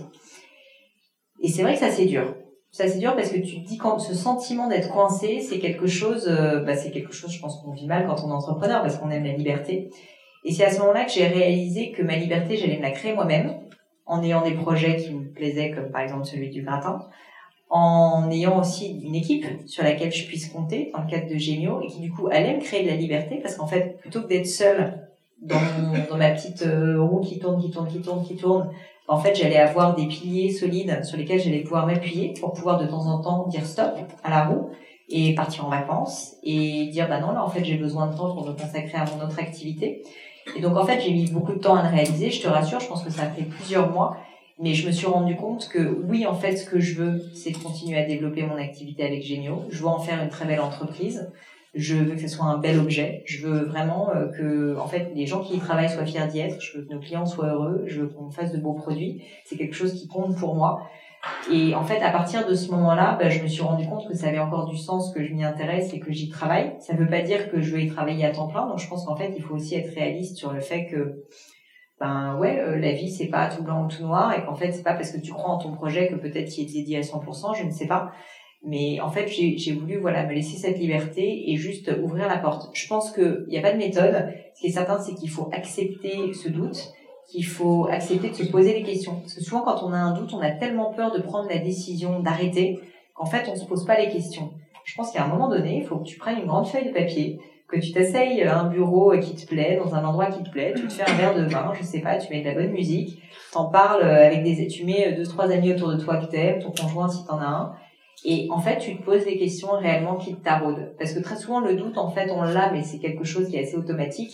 Speaker 1: Et c'est vrai que ça c'est dur. Ça c'est dur parce que tu te dis quand ce sentiment d'être coincé, c'est quelque chose, euh, bah c'est quelque chose, je pense qu'on vit mal quand on est entrepreneur parce qu'on aime la liberté. Et c'est à ce moment-là que j'ai réalisé que ma liberté, j'allais me la créer moi-même, en ayant des projets qui me plaisaient, comme par exemple celui du gratin, en ayant aussi une équipe sur laquelle je puisse compter dans le cadre de Gémio et qui du coup allait me créer de la liberté, parce qu'en fait, plutôt que d'être seule dans, mon, dans ma petite euh, roue qui tourne, qui tourne, qui tourne, qui tourne, en fait, j'allais avoir des piliers solides sur lesquels j'allais pouvoir m'appuyer pour pouvoir de temps en temps dire stop à la roue et partir en vacances et dire bah non, là en fait j'ai besoin de temps pour me consacrer à mon autre activité. Et donc en fait j'ai mis beaucoup de temps à le réaliser, je te rassure, je pense que ça a fait plusieurs mois, mais je me suis rendu compte que oui, en fait ce que je veux c'est de continuer à développer mon activité avec Gémio, je veux en faire une très belle entreprise. Je veux que ce soit un bel objet. Je veux vraiment euh, que, en fait, les gens qui y travaillent soient fiers d'y être. Je veux que nos clients soient heureux. Je veux qu'on fasse de beaux produits. C'est quelque chose qui compte pour moi. Et en fait, à partir de ce moment-là, bah, je me suis rendu compte que ça avait encore du sens que je m'y intéresse et que j'y travaille. Ça ne veut pas dire que je vais y travailler à temps plein. Donc, je pense qu'en fait, il faut aussi être réaliste sur le fait que, ben ouais, euh, la vie c'est pas tout blanc ou tout noir, et qu'en fait, c'est pas parce que tu crois en ton projet que peut-être il est dédié à cent pour cent. Je ne sais pas. Mais en fait, j'ai, j'ai voulu voilà me laisser cette liberté et juste ouvrir la porte. Je pense qu'il n'y a pas de méthode. Ce qui est certain, c'est qu'il faut accepter ce doute, qu'il faut accepter de se poser des questions. Parce que souvent, quand on a un doute, on a tellement peur de prendre la décision d'arrêter qu'en fait, on ne se pose pas les questions. Je pense qu'à un moment donné, il faut que tu prennes une grande feuille de papier, que tu t'asseyes à un bureau qui te plaît, dans un endroit qui te plaît, tu te fais un verre de vin, je sais pas, tu mets de la bonne musique, t'en parles avec des, tu mets deux, trois amis autour de toi que t'aimes, ton conjoint si t'en as un. Et en fait, tu te poses des questions réellement qui te taraudent. Parce que très souvent, le doute, en fait, on l'a, mais c'est quelque chose qui est assez automatique,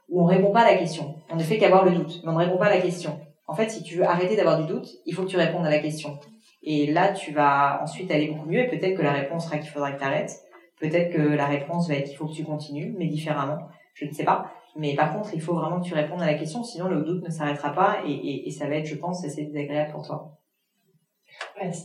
Speaker 1: où on répond pas à la question. On ne fait qu'avoir le doute, mais on ne répond pas à la question. En fait, si tu veux arrêter d'avoir du doute, il faut que tu répondes à la question. Et là, tu vas ensuite aller beaucoup mieux et peut-être que la réponse sera qu'il faudra que tu arrêtes. Peut-être que la réponse va être qu'il faut que tu continues, mais différemment. Je ne sais pas. Mais par contre, il faut vraiment que tu répondes à la question, sinon le doute ne s'arrêtera pas et, et, et ça va être, je pense, assez désagréable pour toi.
Speaker 6: Merci.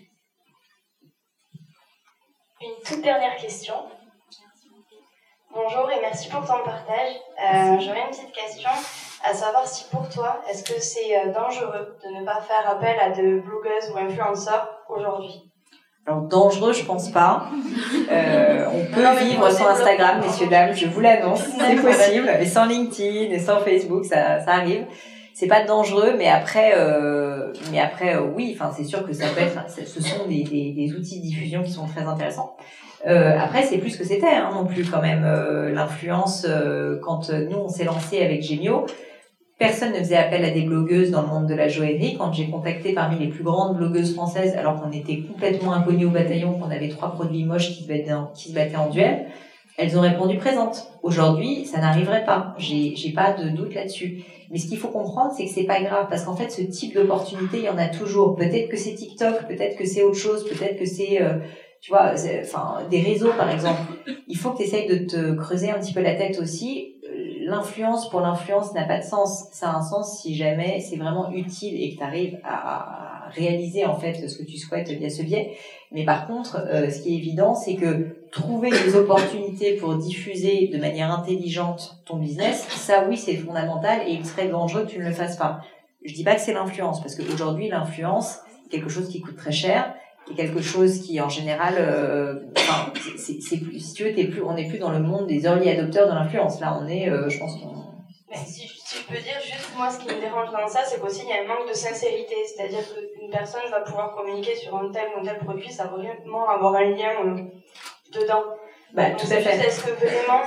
Speaker 7: Une toute dernière question. Bonjour et merci pour ton partage. Euh, j'aurais une petite question, à savoir si pour toi, est-ce que c'est dangereux de ne pas faire appel à de blogueuses ou influenceurs aujourd'hui ?
Speaker 1: Alors, dangereux, je pense pas. Euh, on peut non, vivre sans Instagram, messieurs, dames, je vous l'annonce, c'est possible. Et sans LinkedIn et sans Facebook, ça, ça arrive. C'est pas dangereux, mais après, euh, mais après, euh, oui, enfin, c'est sûr que ça peut être, ce sont des, des, des outils de diffusion qui sont très intéressants. Euh, après, c'est plus ce que c'était, hein, non plus, quand même, euh, l'influence, euh, quand nous, on s'est lancé avec Gemio, personne ne faisait appel à des blogueuses dans le monde de la joaillerie. Quand j'ai contacté parmi les plus grandes blogueuses françaises, alors qu'on était complètement inconnus au bataillon, qu'on avait trois produits moches qui se battaient en, qui se battaient en duel, elles ont répondu présentes. Aujourd'hui, ça n'arriverait pas. J'ai, j'ai pas de doute là-dessus. Mais ce qu'il faut comprendre, c'est que c'est pas grave, parce qu'en fait, ce type d'opportunité, il y en a toujours. Peut-être que c'est TikTok, peut-être que c'est autre chose, peut-être que c'est, euh, tu vois, enfin, des réseaux, par exemple. Il faut que tu essayes de te creuser un petit peu la tête aussi. L'influence pour l'influence n'a pas de sens. Ça a un sens si jamais c'est vraiment utile et que tu arrives à, à réaliser en fait ce que tu souhaites via ce biais. Mais par contre, euh, ce qui est évident, c'est que trouver des opportunités pour diffuser de manière intelligente ton business, ça oui, c'est fondamental et il serait dangereux que tu ne le fasses pas. Je dis pas que c'est l'influence, parce qu'aujourd'hui, l'influence, c'est quelque chose qui coûte très cher. Et quelque chose qui, en général, euh, enfin, c'est, c'est plus, si tu veux, t'es plus, on n'est plus dans le monde des early adopters de l'influence. Là, on est, euh, je pense qu'on...
Speaker 7: Mais si, si je peux dire, juste moi, ce qui me dérange dans ça, c'est qu'aussi, il y a un manque de sincérité. C'est-à-dire qu'une personne va pouvoir communiquer sur un tel ou un tel produit, ça va vraiment avoir un lien euh, dedans.
Speaker 1: Bah,
Speaker 7: donc,
Speaker 1: tout à fait.
Speaker 7: Juste, est-ce que vraiment...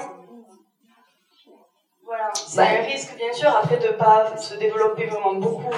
Speaker 7: Voilà, c'est
Speaker 1: bah,
Speaker 7: un risque, bien sûr, après de pas se développer vraiment beaucoup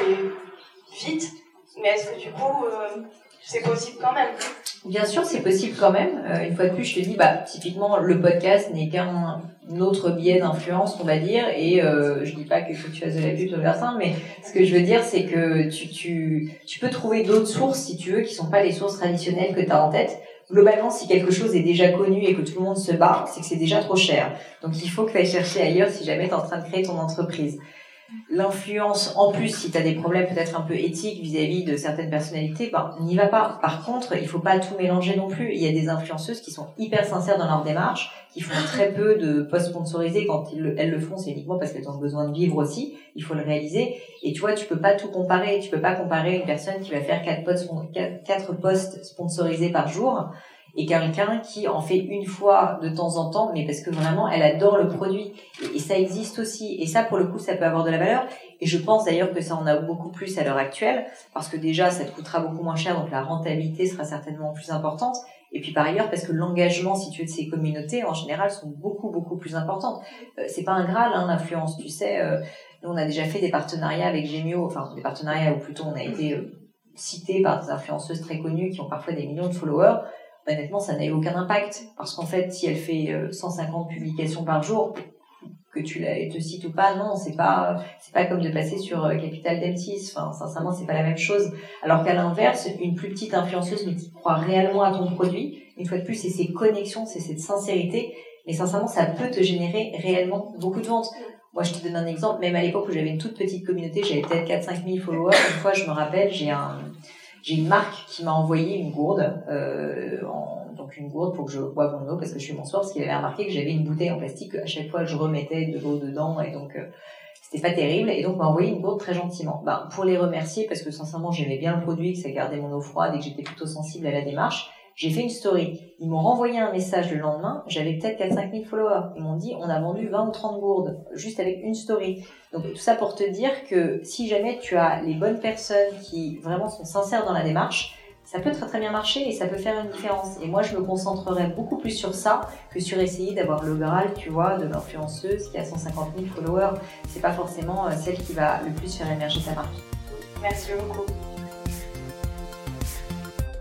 Speaker 7: et vite. Mais est-ce que du coup... Euh, c'est possible quand même.
Speaker 1: Bien sûr, c'est possible quand même. Euh, une fois de plus, je te dis, bah, typiquement, le podcast n'est qu'un autre biais d'influence, on va dire, et euh, je dis pas que, que tu fasses de la pub sur le versant, mais ce que je veux dire, c'est que tu, tu, tu peux trouver d'autres sources, si tu veux, qui sont pas les sources traditionnelles que tu as en tête. Globalement, si quelque chose est déjà connu et que tout le monde se bat, c'est que c'est déjà trop cher. Donc, il faut que tu ailles chercher ailleurs si jamais tu es en train de créer ton entreprise. L'influence, en plus, si tu as des problèmes peut-être un peu éthiques vis-à-vis de certaines personnalités, ben, n'y va pas. Par contre, il faut pas tout mélanger non plus. Il y a des influenceuses qui sont hyper sincères dans leur démarche, qui font très peu de posts sponsorisés. Quand ils le, elles le font, c'est uniquement parce qu'elles ont besoin de vivre aussi. Il faut le réaliser. Et tu vois, tu peux pas tout comparer. Tu peux pas comparer une personne qui va faire quatre posts, quatre, quatre posts sponsorisés par jour et quelqu'un qui en fait une fois de temps en temps, mais parce que vraiment elle adore le produit, et, et ça existe aussi, et ça pour le coup ça peut avoir de la valeur, et je pense d'ailleurs que ça en a beaucoup plus à l'heure actuelle, parce que déjà ça te coûtera beaucoup moins cher, donc la rentabilité sera certainement plus importante, et puis par ailleurs parce que l'engagement, si tu veux, de ces communautés en général sont beaucoup beaucoup plus importantes. Euh, c'est pas un Graal, hein, l'influence, tu sais, euh, nous on a déjà fait des partenariats avec Gemio, enfin des partenariats où plutôt on a été euh, cités par des influenceuses très connues qui ont parfois des millions de followers. Honnêtement, ça n'a eu aucun impact, parce qu'en fait, si elle fait cent cinquante publications par jour, que tu la, te cites ou pas, non, c'est pas, c'est pas comme de passer sur Capital d'M six. Enfin, sincèrement, c'est pas la même chose. Alors qu'à l'inverse, une plus petite influenceuse, mais qui croit réellement à ton produit, une fois de plus, c'est ces connexions, c'est cette sincérité, mais sincèrement, ça peut te générer réellement beaucoup de ventes. Moi, je te donne un exemple, même à l'époque où j'avais une toute petite communauté, j'avais peut-être quatre à cinq mille followers. Une fois, je me rappelle, j'ai un, J'ai une marque qui m'a envoyé une gourde, euh, en, donc une gourde pour que je boive mon eau parce que je suis mon sport, parce qu'il avait remarqué que j'avais une bouteille en plastique à chaque fois je remettais de l'eau dedans et donc euh, c'était pas terrible, et donc m'a envoyé une gourde très gentiment. Ben, pour les remercier, parce que sincèrement j'aimais bien le produit, que ça gardait mon eau froide et que j'étais plutôt sensible à la démarche, j'ai fait une story. Ils m'ont renvoyé un message le lendemain, j'avais peut-être quatre à cinq mille followers. Ils m'ont dit, on a vendu vingt ou trente gourdes, juste avec une story. Donc tout ça pour te dire que si jamais tu as les bonnes personnes qui vraiment sont sincères dans la démarche, ça peut très très bien marcher et ça peut faire une différence. Et moi je me concentrerais beaucoup plus sur ça que sur essayer d'avoir le Graal, tu vois, de l'influenceuse qui a cent cinquante mille followers. C'est pas forcément celle qui va le plus faire émerger ta marque.
Speaker 7: Merci beaucoup.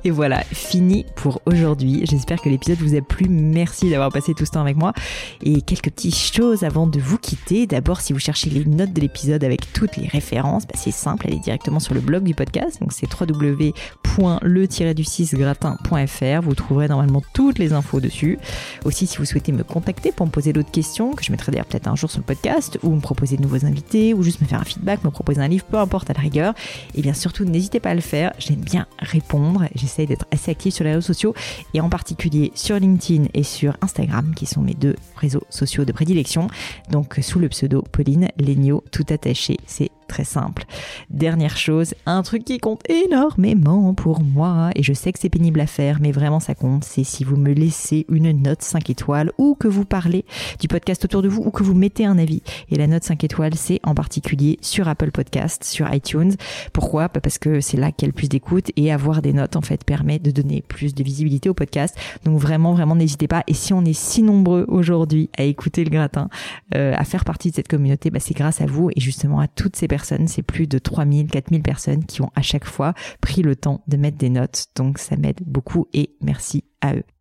Speaker 2: Et voilà, fini pour aujourd'hui. J'espère que l'épisode vous a plu. Merci d'avoir passé tout ce temps avec moi. Et quelques petites choses avant de vous quitter. D'abord, si vous cherchez les notes de l'épisode avec toutes les références, bah c'est simple, allez directement sur le blog du podcast. Donc c'est w w w point le tiret du six gratin point f r. Vous trouverez normalement toutes les infos dessus. Aussi, si vous souhaitez me contacter pour me poser d'autres questions, que je mettrai d'ailleurs peut-être un jour sur le podcast, ou me proposer de nouveaux invités, ou juste me faire un feedback, me proposer un livre, peu importe à la rigueur, et bien surtout, n'hésitez pas à le faire. J'aime bien répondre. J'essaye d'être assez active sur les réseaux sociaux, et en particulier sur LinkedIn et sur Instagram, qui sont mes deux réseaux sociaux de prédilection. Donc, sous le pseudo Pauline Léniaud, tout attaché. C'est très simple. Dernière chose, un truc qui compte énormément pour moi, et je sais que c'est pénible à faire, mais vraiment ça compte, c'est si vous me laissez une note cinq étoiles, ou que vous parlez du podcast autour de vous, ou que vous mettez un avis. Et la note cinq étoiles, c'est en particulier sur Apple Podcast, sur iTunes. Pourquoi ? Parce que c'est là qu'il y a le plus d'écoute, et avoir des notes, en fait, permet de donner plus de visibilité au podcast. Donc vraiment, vraiment, n'hésitez pas. Et si on est si nombreux aujourd'hui à écouter le gratin, euh, à faire partie de cette communauté, bah, c'est grâce à vous, et justement à toutes ces personnes. C'est plus de trois mille, quatre mille personnes qui ont à chaque fois pris le temps de mettre des notes. Donc ça m'aide beaucoup et merci à eux.